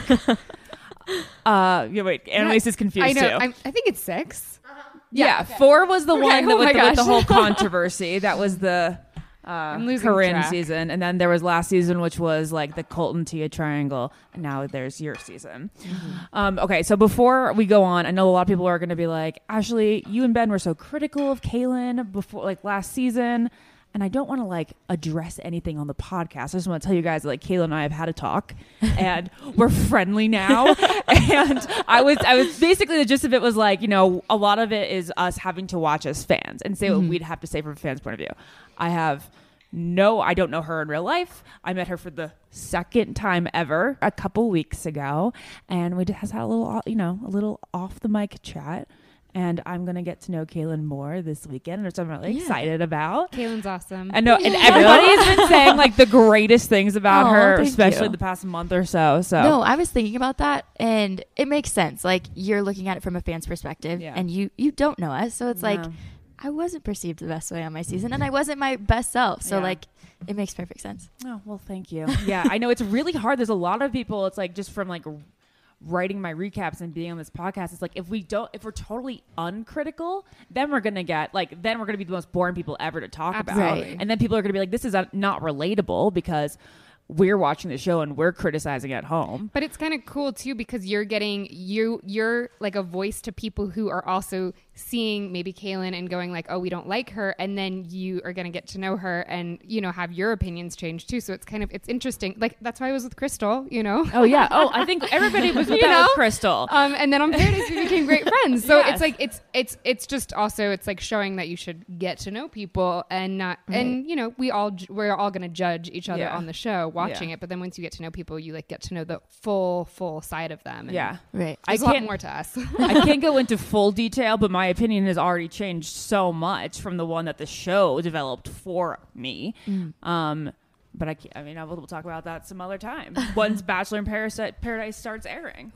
uh, yeah, wait. Annalise is confused I know. too. I'm, I think it's six. yeah, four was the Okay, one that oh with, my the, with the gosh. whole controversy. That was the uh, I'm losing Corinne track. season, and then there was last season, which was like the Colton Tia triangle, and now there's your season. Mm-hmm. Um, okay, so before we go on, I know a lot of people are going to be like, Ashley, you and Ben were so critical of Kaylin before, like last season. And I don't want to like address anything on the podcast. I just want to tell you guys that like Kayla and I have had a talk and we're friendly now. And I was, I was basically the gist of it was like, you know, a lot of it is us having to watch as fans and say mm-hmm. what we'd have to say from a fan's point of view. I have no, I don't know her in real life. I met her for the second time ever a couple weeks ago. And we just had a little, you know, a little off the mic chat. And I'm going to get to know Kaylin more this weekend, which I'm really yeah. excited about. Kaylin's awesome. I know. And everybody has been saying like the greatest things about oh, her, especially you. the past month or so. So No, I was thinking about that and it makes sense. Like you're looking at it from a fan's perspective yeah. and you, you don't know us. So it's no. like, I wasn't perceived the best way on my season and I wasn't my best self. So yeah. like, it makes perfect sense. Oh, well, thank you. Yeah, I know it's really hard. There's a lot of people, it's like just from like writing my recaps and being on this podcast, it's like if we don't if we're totally uncritical, then we're gonna get like then we're gonna be the most boring people ever to talk Absolutely. about, and then people are gonna be like, this is uh, not relatable because we're watching the show and we're criticizing at home. But it's kind of cool too because you're getting you you're like a voice to people who are also seeing maybe Kaylin and going like, oh, we don't like her, and then you are going to get to know her and you know have your opinions change too. So it's kind of it's interesting. Like that's why I was with Crystal, you know. Oh yeah. Oh, I think everybody was with You that know? with Crystal. Um, and then on Paradise we became great friends. So Yes. it's like it's it's it's just also it's like showing that you should get to know people and not Right. and you know we all ju- we're all going to judge each other Yeah. on the show watching Yeah. it. But then once you get to know people, you like get to know the full full side of them. And Yeah. Right. there's I a lot can't- more to us. I can't go into full detail, but my opinion has already changed so much from the one that the show developed for me. Mm. Um, but I, can't, I mean, I will we'll talk about that some other time once Bachelor in Paris Paradise starts airing.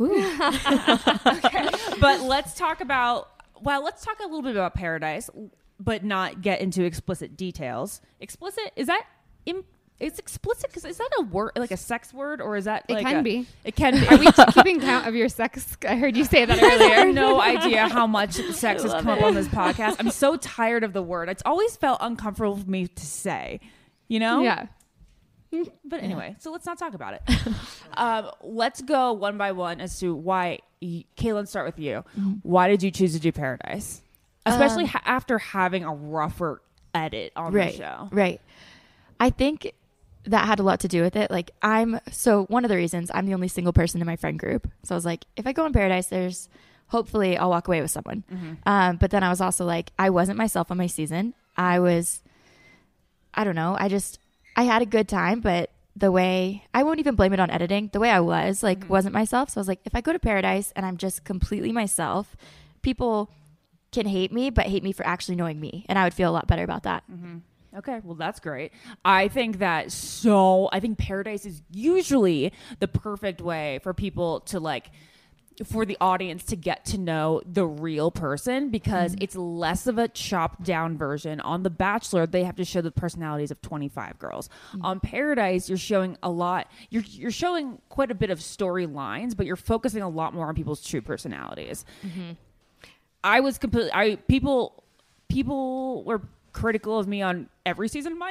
Okay. But let's talk about. Well, let's talk a little bit about Paradise, but not get into explicit details. Explicit is that? Im- It's explicit because is that a word like a sex word or is that It like can a- be. It can be. Are we t- keeping count of your sex? I heard you say that I have earlier. no idea how much sex has come up on this podcast. I'm so tired of the word. It's always felt uncomfortable for me to say, you know? Yeah. But anyway, so let's not talk about it. um, let's go one by one as to why. Y- Kaylin, start with you. Why did you choose to do Paradise? Especially Um, ha- after having a rougher edit on right, the show. Right. I think that had a lot to do with it. Like I'm, so one of the reasons I'm the only single person in my friend group. So I was like, if I go on Paradise, there's hopefully I'll walk away with someone. Mm-hmm. Um, but then I was also like, I wasn't myself on my season. I was, I don't know. I just, I had a good time, but the way, I won't even blame it on editing. The way I was like, Mm-hmm. wasn't myself. So I was like, if I go to Paradise and I'm just completely myself, people can hate me, but hate me for actually knowing me. And I would feel a lot better about that. Mm-hmm. Okay, well, that's great. I think that so, I think Paradise is usually the perfect way for people to like, for the audience to get to know the real person because mm-hmm. it's less of a chopped down version. On The Bachelor, they have to show the personalities of twenty-five girls. Mm-hmm. On Paradise, you're showing a lot, you're, you're showing quite a bit of storylines, but you're focusing a lot more on people's true personalities. Mm-hmm. I was completely, I, people, people were critical of me on every season of mine.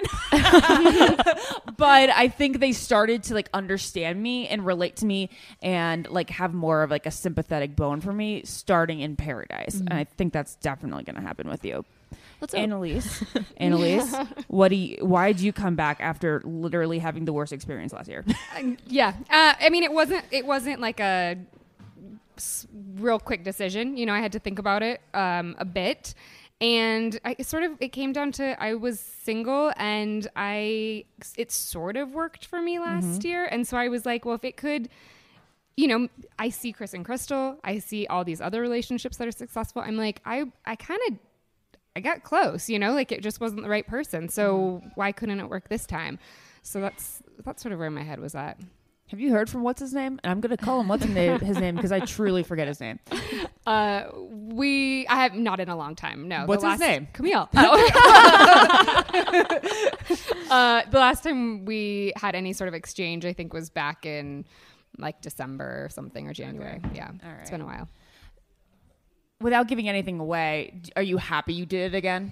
But I think they started to like understand me and relate to me and like have more of like a sympathetic bone for me starting in Paradise. Mm-hmm. And I think that's definitely going to happen with you. Let's Annalise, Annalise, what do you, why did you come back after literally having the worst experience last year? Uh, yeah. Uh, I mean, it wasn't, it wasn't like a s- real quick decision. You know, I had to think about it um, a bit. And I it sort of, it came down to, I was single and I, it sort of worked for me last mm-hmm. year. And so I was like, well, if it could, you know, I see Chris and Crystal, I see all these other relationships that are successful. I'm like, I, I kind of, I got close, you know, like it just wasn't the right person. So mm-hmm. why couldn't it work this time? So that's, that's sort of where my head was at. Have you heard from what's his name? And I'm going to call him what's his name, his name because I truly forget his name. Uh, we, I have not in a long time. No. What's the his last, name? Camille. Oh. uh, the last time we had any sort of exchange, I think was back in like December or something or January. Okay. Yeah. All right. It's been a while. Without giving anything away, are you happy you did it again?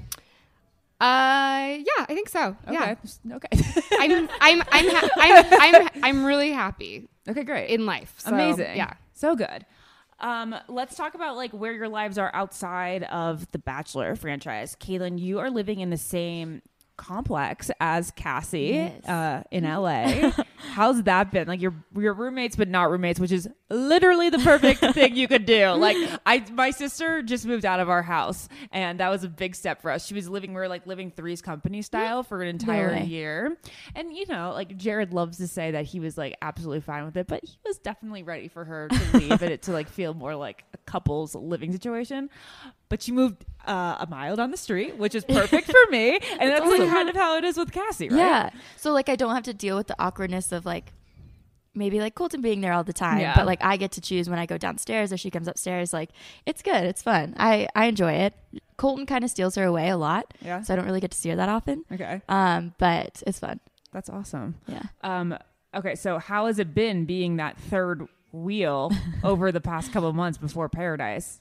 Uh, yeah, I think so. Okay. Yeah. Okay. I'm, I'm, I'm, ha- I'm, I'm, I'm really happy. Okay, great. In life. So, amazing. Yeah. So good. Um, let's talk about like where your lives are outside of the Bachelor franchise. Kaylin, you are living in the same complex as Cassie yes. uh, in L A. How's that been? Like you're you're roommates but not roommates, which is literally the perfect thing you could do. Like I my sister just moved out of our house and that was a big step for us. She was living we were like living Three's Company style for an entire really? year. And you know, like Jared loves to say that he was like absolutely fine with it, but he was definitely ready for her to leave and it to like feel more like a couple's living situation. But she moved uh, a mile down the street, which is perfect for me. And that's like kind of how it is with Cassie, right? Yeah. So like I don't have to deal with the awkwardness of like maybe like Colton being there all the time. Yeah. But like I get to choose when I go downstairs or she comes upstairs. Like it's good. It's fun. I, I enjoy it. Colton kind of steals her away a lot. Yeah. So I don't really get to see her that often. Okay. Um, but it's fun. That's awesome. Yeah. Um, okay. So how has it been being that third wheel over the past couple of months before Paradise?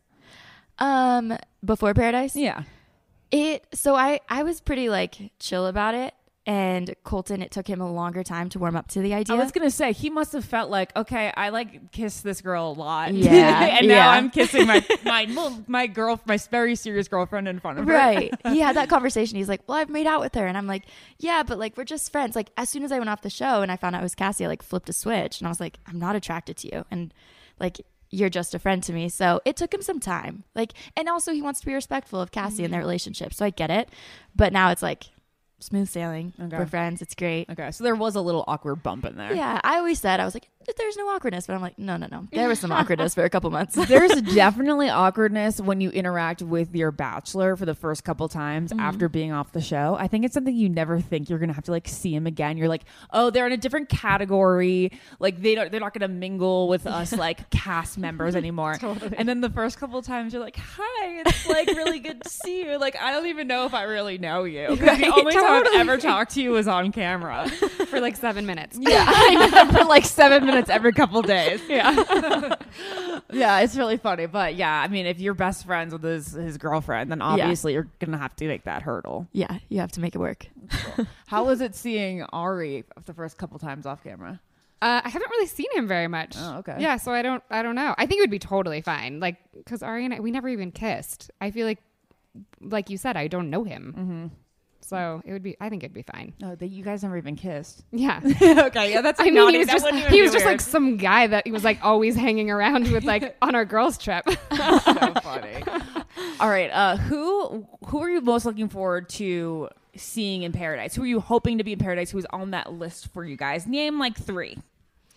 Um, before Paradise? Yeah. It, so I, I was pretty like chill about it. And Colton, it took him a longer time to warm up to the idea. I was going to say, he must have felt like, okay, I like kiss this girl a lot. Yeah. and yeah. now I'm kissing my, my, my girl, my very serious girlfriend in front of her. Right. He had that conversation. He's like, well, I've made out with her. And I'm like, yeah, but like, we're just friends. Like as soon as I went off the show and I found out it was Cassie, I like flipped a switch and I was like, I'm not attracted to you. And like, you're just a friend to me. So it took him some time. Like, and also he wants to be respectful of Cassie mm-hmm. and their relationship. So I get it. But now it's like smooth sailing. Okay. We're friends. It's great. Okay. So there was a little awkward bump in there. Yeah. I always said, I was like, there's no awkwardness. But I'm like, no, no, no. There was some awkwardness for a couple months. There's definitely awkwardness when you interact with your bachelor for the first couple times mm-hmm. after being off the show. I think it's something you never think you're going to have to like see him again. You're like, oh, they're in a different category. Like they don't, they're not going to mingle with us like cast members anymore. Totally. And then the first couple times you're like, hi, it's like really good to see you. Like, I don't even know if I really know you. Right, the only totally. time I've ever talked to you was on camera. For like seven minutes. Yeah. I know, for like seven minutes every couple days. Yeah. Yeah, it's really funny. But yeah, I mean, if you're best friends with his, his girlfriend, then obviously yeah. you're going to have to make that hurdle. Yeah, you have to make it work. Cool. How was it seeing Ari the first couple times off camera? Uh, I haven't really seen him very much. Oh, okay. Yeah, so I don't I don't know. I think it would be totally fine. Like, because Ari and I, we never even kissed. I feel like, like you said, I don't know him. Mm-hmm. So it would be, I think it'd be fine. Oh, they, you guys never even kissed. Yeah. Okay. Yeah, that's. I mean, he was just he was just like some guy that he was like always hanging around with like on our girls trip. So funny. All right. Uh, who who are you most looking forward to seeing in Paradise? Who are you hoping to be in Paradise? Who's on that list for you guys? Name like three.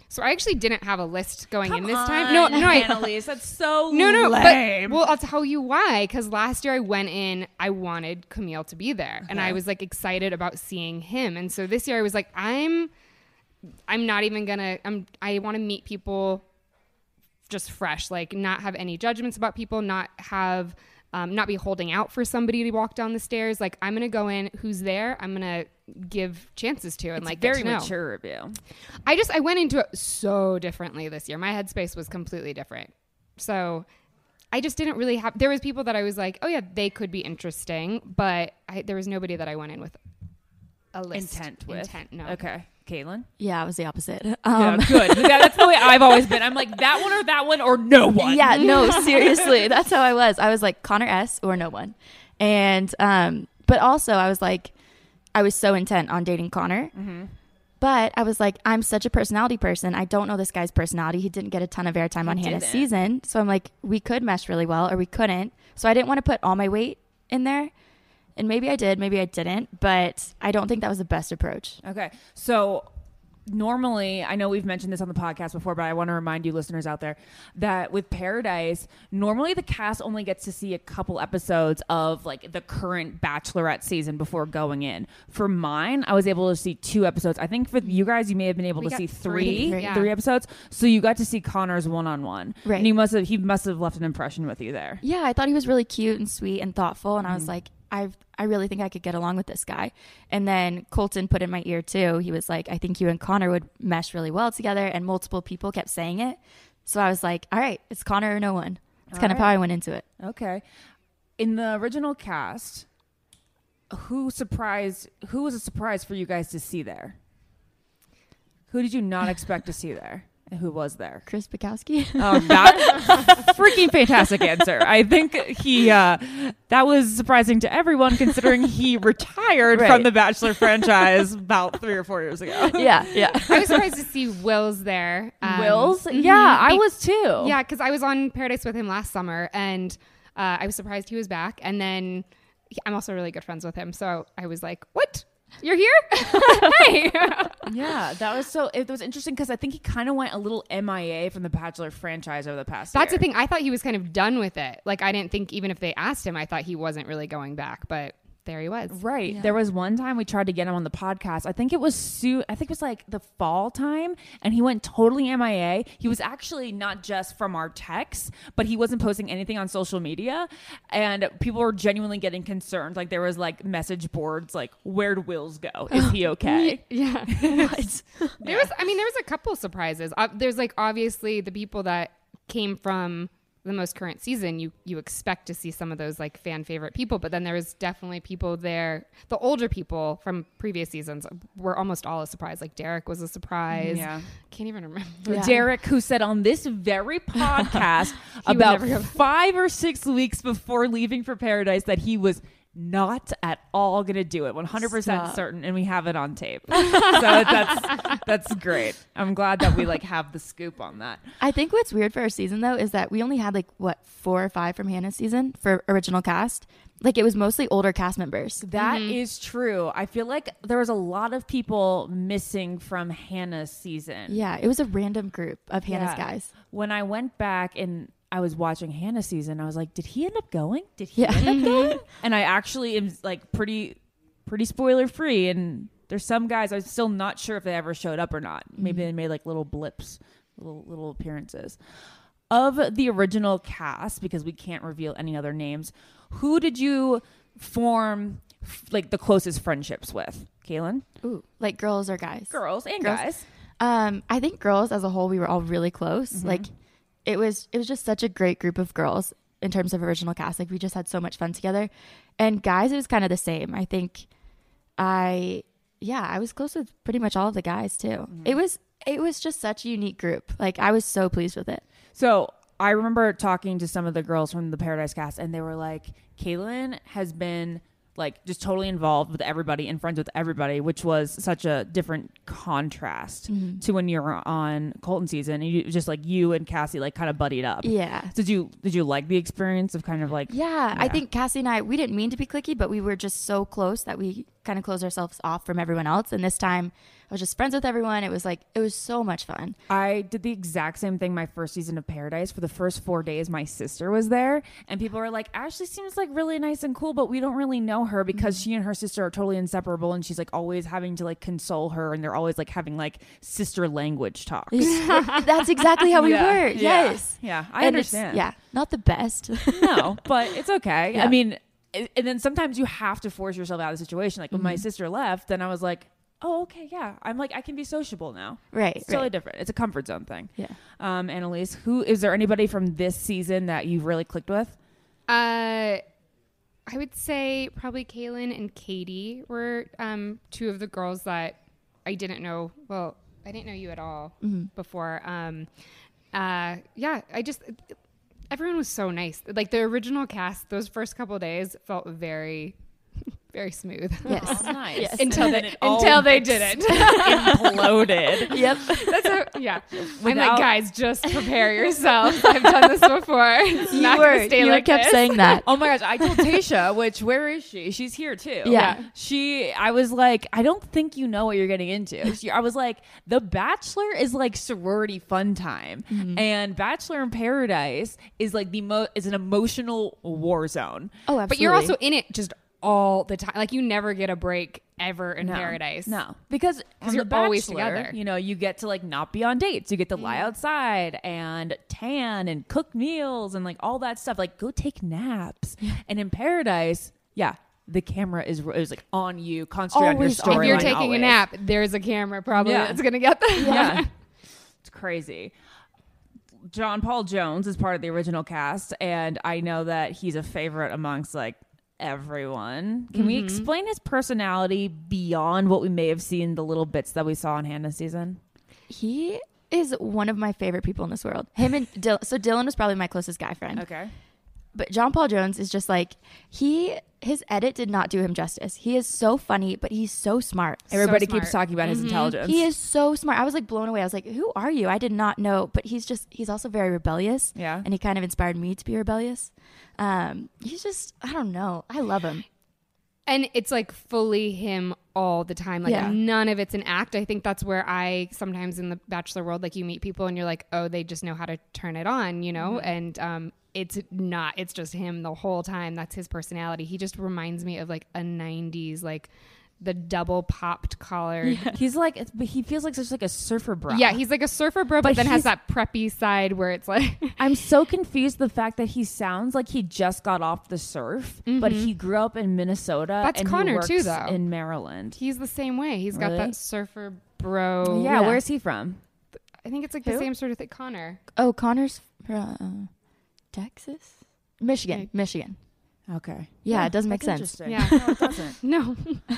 So I actually didn't have a list going Come in this on, time. No, no, I, Annalise, that's so no, no. lame. But, well, I'll tell you why. Because last year I went in, I wanted Camille to be there, okay. and I was like excited about seeing him. And so this year I was like, I'm, I'm not even gonna. I'm. I want to meet people, just fresh, like not have any judgments about people, not have. Um, not be holding out for somebody to walk down the stairs. Like I'm gonna go in. Who's there? I'm gonna give chances to and it's like very get to know. mature of you. I just I went into it so differently this year. My headspace was completely different. So I just didn't really have. There was people that I was like, oh yeah, they could be interesting, but I, there was nobody that I went in with a list intent with. Intent, no. Okay, Caitlin. Yeah, I was the opposite. Yeah, Um, good. That- that's the way I've always been. I'm like that one or that one or no one. Yeah, no, seriously. That's how I was. I was like Connor S or no one. And, um, but also I was like, I was so intent on dating Connor. Mm-hmm. But I was like, I'm such a personality person. I don't know this guy's personality. He didn't get a ton of airtime He on Hannah's didn't. season. So I'm like, we could mesh really well or we couldn't. So I didn't want to put all my weight in there. And maybe I did, maybe I didn't. But I don't think that was the best approach. Okay. So normally, I know we've mentioned this on the podcast before, but I want to remind you listeners out there that with Paradise, normally the cast only gets to see a couple episodes of like the current Bachelorette season before going in. For mine, I was able to see two episodes. I think for you guys, you may have been able We to got see three, three, yeah. three episodes. So you got to see Connor's one-on-one. Right. And he must have, he must have left an impression with you there. Yeah, I thought he was really cute and sweet and thoughtful. And I Mm-hmm. was like, I I really think I could get along with this guy. And then Colton put in my ear too. He was like, I think you and Connor would mesh really well together. And multiple people kept saying it. So I was like, all right, it's Connor or no one. That's All kind of right. how I went into it. Okay. In the original cast, who surprised, who was a surprise for you guys to see there? Who did you not expect to see there? And who was there? Chris Bukowski. Oh, that freaking fantastic answer. I think he, uh, that was surprising to everyone considering he retired Right. from the Bachelor franchise about three or four years ago. yeah, yeah. I was surprised to see Will's there. Um, Wills? mhm. Yeah, I Be- was too. Yeah, because I was on Paradise with him last summer, and uh, I was surprised he was back. And then he, I'm also really good friends with him, so I was like, "What? You're here? Hey!" Yeah, that was so, it was interesting because I think he kind of went a little M I A from the Bachelor franchise over the past That's year. the thing. I thought he was kind of done with it. Like, I didn't think even if they asked him, I thought he wasn't really going back. But there he was. Right. Yeah. There was one time we tried to get him on the podcast. I think it was soon. I think it was like the fall time, and he went totally M I A. He was actually not just from our texts, but he wasn't posting anything on social media, and people were genuinely getting concerned. Like there was like message boards, like "Where'd Wills go? Is he okay?" Yeah. What? There was, I mean, there was a couple surprises. Uh, there's like obviously the people that came from the most current season. You you expect to see some of those like fan favorite people, but then there was definitely people there. The older people from previous seasons were almost all a surprise. Like Derek was a surprise. Yeah. Can't even remember. Yeah. Derek, who said on this very podcast would about never go- five or six weeks before leaving for Paradise that he was not at all going to do it, one hundred percent Stop. certain, and we have it on tape. So that's that's great. I'm glad that we like have the scoop on that. I think what's weird for our season though is that we only had like what four or five from Hannah's season for original cast. Like it was mostly older cast members. That is true. I feel like there was a lot of people missing from Hannah's season. Yeah, it was a random group of Hannah's Yeah. guys. When I went back and I was watching Hannah's season, I was like, did he end up going? Did he Yeah. end up going? And I actually am like pretty, pretty spoiler free. And there's some guys I'm still not sure if they ever showed up or not. Maybe they made like little blips, little little appearances. Of the original cast, because we can't reveal any other names, who did you form f- like the closest friendships with? Kaylin? Ooh, like girls or guys? Girls and Girls. guys. Um, I think girls as a whole, we were all really close. Mm-hmm. Like it was, it was just such a great group of girls in terms of original cast. Like we just had so much fun together. And guys, it was kind of the same. I think I, yeah, I was close with pretty much all of the guys too. Mm-hmm. It was, it was just such a unique group. Like I was so pleased with it. So I remember talking to some of the girls from the Paradise cast, and they were like, Kaylin has been like just totally involved with everybody and friends with everybody, which was such a different contrast Mm-hmm. to when you were on Colton season. And you just like you and Cassie like kind of buddied up. Yeah. Did you did you like the experience of kind of like Yeah, I Yeah. think Cassie and I, we didn't mean to be cliquey, but we were just so close that we kind of close ourselves off from everyone else. And this time I was just friends with everyone. It was like, it was so much fun. I did the exact same thing my first season of Paradise. For the first four days, my sister was there, and people were like, Ashley seems like really nice and cool, but we don't really know her because mm-hmm. she and her sister are totally inseparable, and she's like always having to like console her, and they're always like having like sister language talks. That's exactly how we yeah. were. Yeah. Yes. Yeah, I and understand. Yeah, not the best. No, but it's okay. Yeah. I mean, and then sometimes you have to force yourself out of the situation. Like when mm-hmm. my sister left, then I was like, oh, okay, yeah. I'm like, I can be sociable now. Right. It's totally right. different. It's a comfort zone thing. Yeah. Um, Annalise, who is there anybody from this season that you've really clicked with? Uh, I would say probably Kaylin and Katie were um, two of the girls that I didn't know. Well, I didn't know you at all mm-hmm. before. Um, uh, yeah, I just... Everyone was so nice. Like the original cast, those first couple of days felt very, very smooth. Yes, oh, nice. Yes. Until they until they didn't imploded. Yep. That's a, yeah. Without, I'm like, guys, just prepare yourselves. I've done this before. It's you not were, gonna stay you like kept this. saying that. Oh my gosh, I told Tasha, which where is she? She's here too. Yeah. She I was like, I don't think you know what you're getting into. She, I was like, The Bachelor is like sorority fun time. Mm-hmm. And Bachelor in Paradise is like the most is an emotional war zone. Oh, absolutely. But you're also in it just all the time. Like you never get a break ever in no, Paradise. No. Because you're the always Bachelor, together. You know, you get to like not be on dates. You get to lie Yeah. outside and tan and cook meals and like all that stuff. Like go take naps. And in Paradise, yeah, the camera is is like on you, concentrated Always on your on. storyline. If you're taking always. a nap, there's a camera probably Yeah. that's gonna get that. Yeah. It's crazy. John Paul Jones is part of the original cast, and I know that he's a favorite amongst like everyone. Can mm-hmm. we explain his personality beyond what we may have seen the little bits that we saw in Hannah's season? He is one of my favorite people in this world. Him and Dil- so Dylan was probably my closest guy friend. Okay. But John Paul Jones is just like, he, his edit did not do him justice. He is so funny, but he's so smart. Everybody So smart. keeps talking about his Mm-hmm. intelligence. He is so smart. I was like blown away. I was like, who are you? I did not know. But he's just, he's also very rebellious. Yeah. And he kind of inspired me to be rebellious. Um, he's just, I don't know. I love him. And it's like fully him all the time. Like Yeah. none of it's an act. I think that's where I sometimes in the Bachelor world, like you meet people and you're like, oh, they just know how to turn it on, you know? Mm-hmm. And um, it's not, it's just him the whole time. That's his personality. He just reminds me of like a nineties, like the double popped collar. Yeah. He's like, but he feels like such like a surfer bro. Yeah, he's like a surfer bro, but, But then he's- has that preppy side where it's like I'm so confused the fact that he sounds like he just got off the surf, but Mhm. he grew up in Minnesota. That's and Connor, he works too, though. in Maryland. he's the same way. He's got Really? that surfer bro. yeah, Yeah. where's he from? I think it's like Who? the same sort of thing. Connor. Oh, Connor's from Texas? Michigan. Okay. Michigan. Okay. Yeah, it doesn't make that's sense. interesting. Yeah. No, it doesn't. No.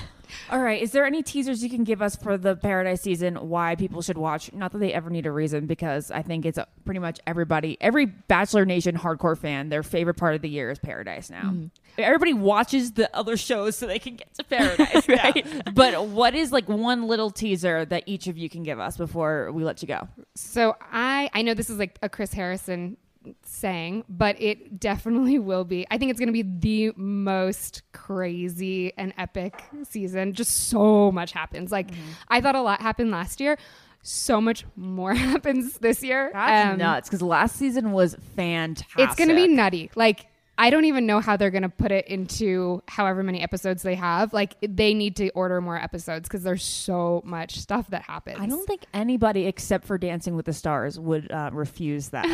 All right. Is there any teasers you can give us for the Paradise season? Why people should watch? Not that they ever need a reason, because I think it's a, pretty much everybody, every Bachelor Nation hardcore fan, their favorite part of the year is Paradise now. Mm. Everybody watches the other shows so they can get to Paradise, right? But what is like one little teaser that each of you can give us before we let you go? So I I know this is like a Chris Harrison saying, but it definitely will be. I think it's going to be the most crazy and epic season. Just so much happens. Like mm-hmm. I thought a lot happened last year. So much more happens this year. That's Um, nuts, because last season was fantastic. It's going to be nutty. Like I don't even know how they're going to put it into however many episodes they have. Like they need to order more episodes because there's so much stuff that happens. I don't think anybody except for Dancing with the Stars would uh, refuse that.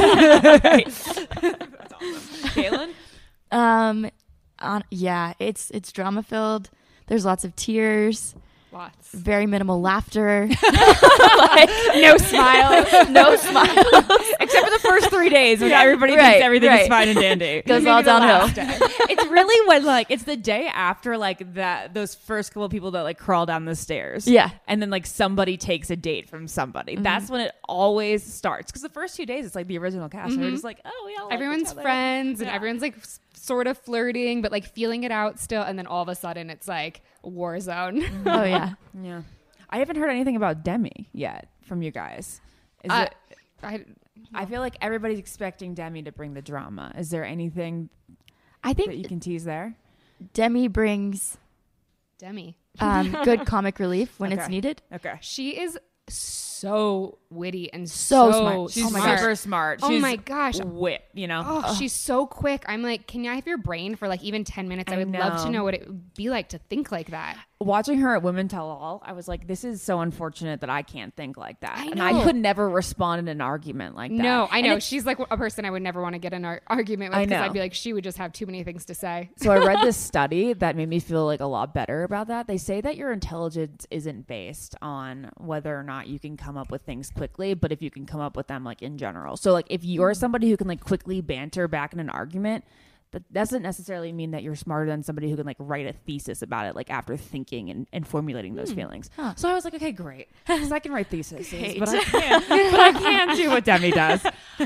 That's awesome. Kaylin? Um, on, yeah, it's it's drama filled. There's lots of tears. Lots. Very minimal laughter. Like, No smile. no smiles. Except for the first three days when Yeah, everybody right, thinks everything is right. fine and dandy. Goes Maybe all the last downhill. day. It's really when like it's the day after like that those first couple of people that like crawl down the stairs. Yeah. And then like somebody takes a date from somebody. Mm-hmm. That's when it always starts. Because the first two days it's like the original cast. And we're Mhm. just like, oh, we all like Everyone's each other. friends and Yeah. everyone's like s- sort of flirting, but like feeling it out still. And then all of a sudden it's like war zone. Oh yeah. Yeah. I haven't heard anything about Demi yet from you guys. Is Uh, it, I, I feel like everybody's expecting Demi to bring the drama. Is there anything I that think you can tease there? Demi brings Demi. Um, good comic relief when Okay. it's needed. Okay. She is so witty and So so, smart. She's Oh my smart. super smart. Oh She's my gosh. wit, you know. Oh, she's so quick. I'm like, can I have your brain for like even ten minutes? I, I would love to know. know what it would be like to think like that. Watching her at Women Tell All, I was like, this is so unfortunate that I can't think like that. I And I know. could never respond in an argument like that. No, I And know. it's- She's like a person I would never want to get in an ar- argument with I because know. I'd be like, she would just have too many things to say. So I read this study that made me feel like a lot better about that. They say that your intelligence isn't based on whether or not you can come up with things quickly, but if you can come up with them like in general. So like if you're somebody who can like quickly banter back in an argument, that doesn't necessarily mean that you're smarter than somebody who can like write a thesis about it like after thinking and, and formulating those feelings. So I was like, okay, great. Because I can write theses, but I can't. But I can't do what Demi does.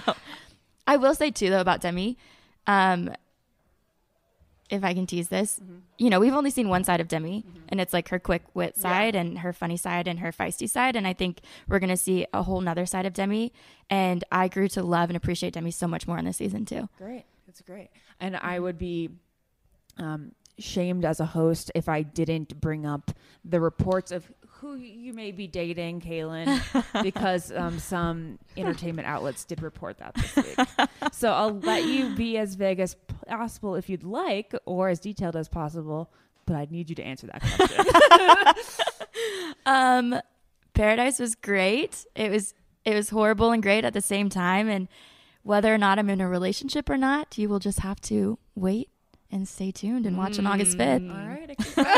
I will say too though about Demi, um, if I can tease this, you know, we've only seen one side of Demi, and it's like her quick wit side and her funny side and her feisty side, and I think we're gonna see a whole nother side of Demi. And I grew to love and appreciate Demi so much more in this season too. Great. That's great. And I would be um, shamed as a host if I didn't bring up the reports of who you may be dating, Kaylin, because um, some entertainment outlets did report that this week. So I'll let you be as vague as possible if you'd like, or as detailed as possible, but I need you to answer that question. Um, Paradise was great. It was it was horrible and great at the same time. And whether or not I'm in a relationship or not, you will just have to wait and stay tuned and watch on August fifth. All right.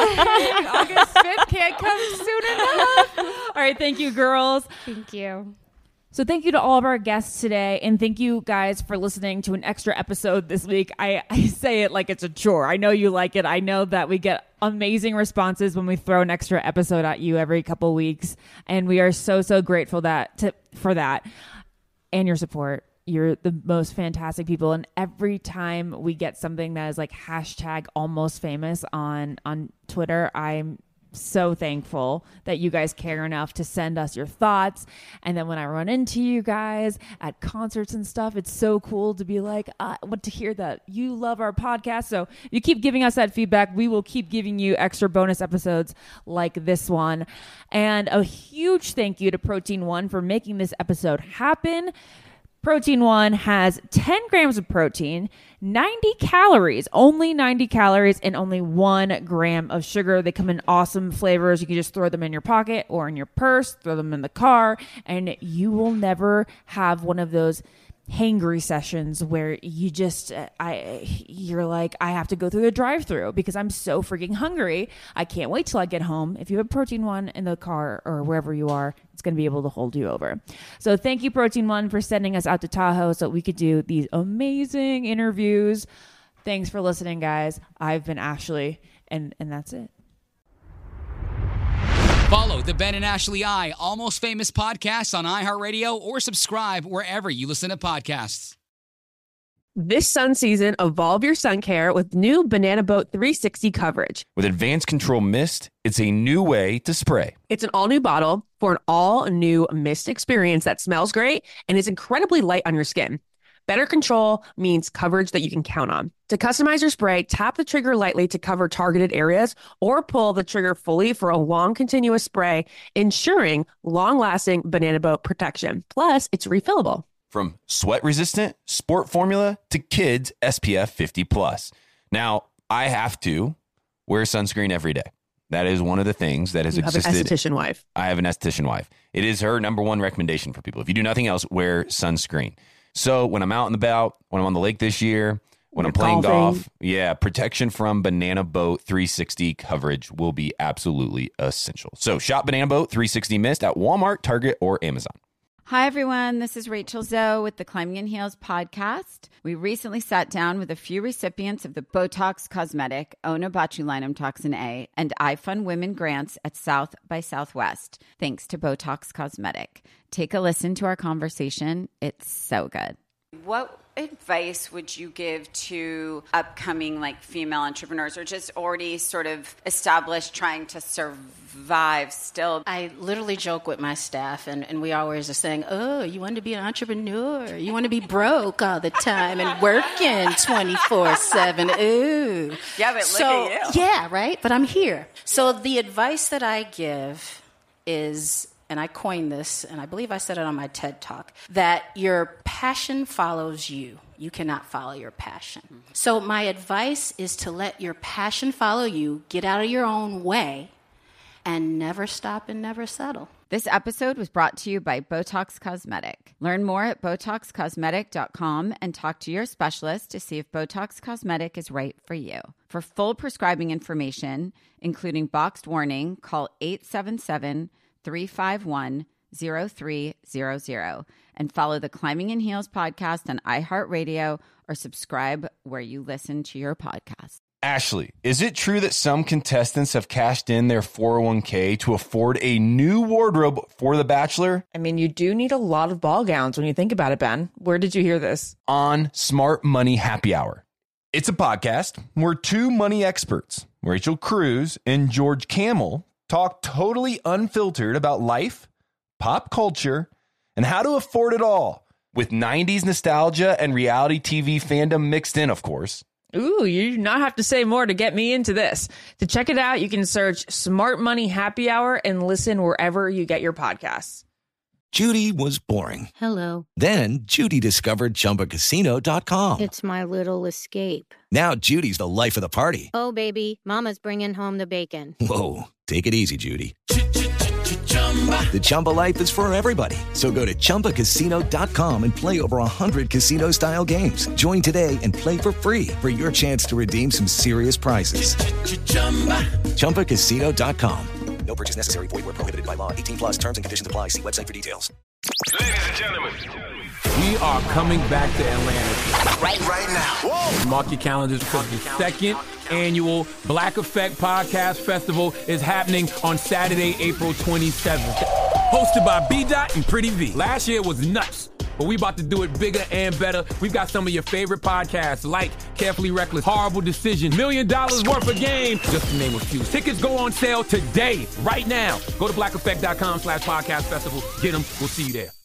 August fifth can't come soon enough. All right. Thank you, girls. Thank you. So thank you to all of our guests today. And thank you guys for listening to an extra episode this week. I, I say it like it's a chore. I know you like it. I know that we get amazing responses when we throw an extra episode at you every couple weeks. And we are so, so grateful that to, for that and your support. You're the most fantastic people. And every time we get something that is like hashtag almost famous on, on Twitter, I'm so thankful that you guys care enough to send us your thoughts. And then when I run into you guys at concerts and stuff, it's so cool to be like, uh, what to hear that you love our podcast. So you keep giving us that feedback. We will keep giving you extra bonus episodes like this one. And a huge thank you to Protein One for making this episode happen. Protein One has ten grams of protein, ninety calories, only ninety calories, and only one gram of sugar. They come in awesome flavors. You can just throw them in your pocket or in your purse, throw them in the car, and you will never have one of those hangry sessions where you just uh, I you're like, I have to go through the drive-through because I'm so freaking hungry. I can't wait till I get home. If you have a Protein One in the car or wherever you are, it's going to be able to hold you over. So thank you, Protein One, for sending us out to Tahoe so we could do these amazing interviews. Thanks for listening, guys. I've been Ashley, and and that's it. Follow the Ben and Ashley I Almost Famous podcast on iHeartRadio or subscribe wherever you listen to podcasts. This sun season, evolve your sun care with new Banana Boat three sixty coverage. With Advanced Control Mist, it's a new way to spray. It's an all-new bottle for an all-new mist experience that smells great and is incredibly light on your skin. Better control means coverage that you can count on. To customize your spray, tap the trigger lightly to cover targeted areas or pull the trigger fully for a long continuous spray, ensuring long-lasting Banana Boat protection. Plus, it's refillable. From sweat-resistant sport formula to kids S P F fifty plus. Now, I have to wear sunscreen every day. That is one of the things that has You have existed. an esthetician wife. I have an esthetician wife. It is her number one recommendation for people. If you do nothing else, wear sunscreen. So when I'm out and about, when I'm on the lake this year, when You're I'm playing golfing. golf, yeah, protection from Banana Boat three sixty coverage will be absolutely essential. So shop Banana Boat three sixty Mist at Walmart, Target, or Amazon. Hi, everyone. This is Rachel Zoe with the Climbing in Heels podcast. We recently sat down with a few recipients of the Botox Cosmetic, Onabotulinum Toxin A, and iFund Women grants at South by Southwest, thanks to Botox Cosmetic. Take a listen to our conversation. It's so good. What advice would you give to upcoming like female entrepreneurs or just already sort of established trying to survive still? I literally joke with my staff, and, and we always are saying, oh, you want to be an entrepreneur? You want to be broke all the time and working twenty-four seven? Ooh. Yeah, but so, look at you. Yeah, right? But I'm here. So the advice that I give is, and I coined this, and I believe I said it on my TED Talk, that your passion follows you. You cannot follow your passion. Mm-hmm. So my advice is to let your passion follow you, get out of your own way, and never stop and never settle. This episode was brought to you by Botox Cosmetic. Learn more at botox cosmetic dot com and talk to your specialist to see if Botox Cosmetic is right for you. For full prescribing information, including boxed warning, call eight seven seven, three five one, zero three zero zero and follow the Climbing in Heels podcast on iHeartRadio or subscribe where you listen to your podcast. Ashley, is it true that some contestants have cashed in their four oh one k to afford a new wardrobe for The Bachelor? I mean, you do need a lot of ball gowns when you think about it, Ben. Where did you hear this? On Smart Money Happy Hour. It's a podcast where two money experts, Rachel Cruz and George Camel, talk totally unfiltered about life, pop culture, and how to afford it all, with nineties nostalgia and reality T V fandom mixed in, of course. Ooh, you do not have to say more to get me into this. To check it out, you can search Smart Money Happy Hour and listen wherever you get your podcasts. Judy was boring. Hello. Then Judy discovered Chumba Casino dot com. It's my little escape. Now Judy's the life of the party. Oh, baby, mama's bringing home the bacon. Whoa, take it easy, Judy. The Chumba life is for everybody. So go to Chumba Casino dot com and play over one hundred casino-style games. Join today and play for free for your chance to redeem some serious prizes. Chumba Casino dot com. No purchase necessary. Void where prohibited by law. eighteen plus terms and conditions apply. See website for details. Ladies and gentlemen, we are coming back to Atlanta. Right, right now. Whoa. Mark your calendars because the second annual Black Effect Podcast Festival is happening on Saturday, April twenty-seventh. Hosted by B-Dot and Pretty V. Last year was nuts, but we about to do it bigger and better. We've got some of your favorite podcasts like Carefully Reckless, Horrible Decision, Million Dollars Worth of Game, just to name a few. Tickets go on sale today, right now. Go to black effect dot com slash podcast festival. Get them. We'll see you there.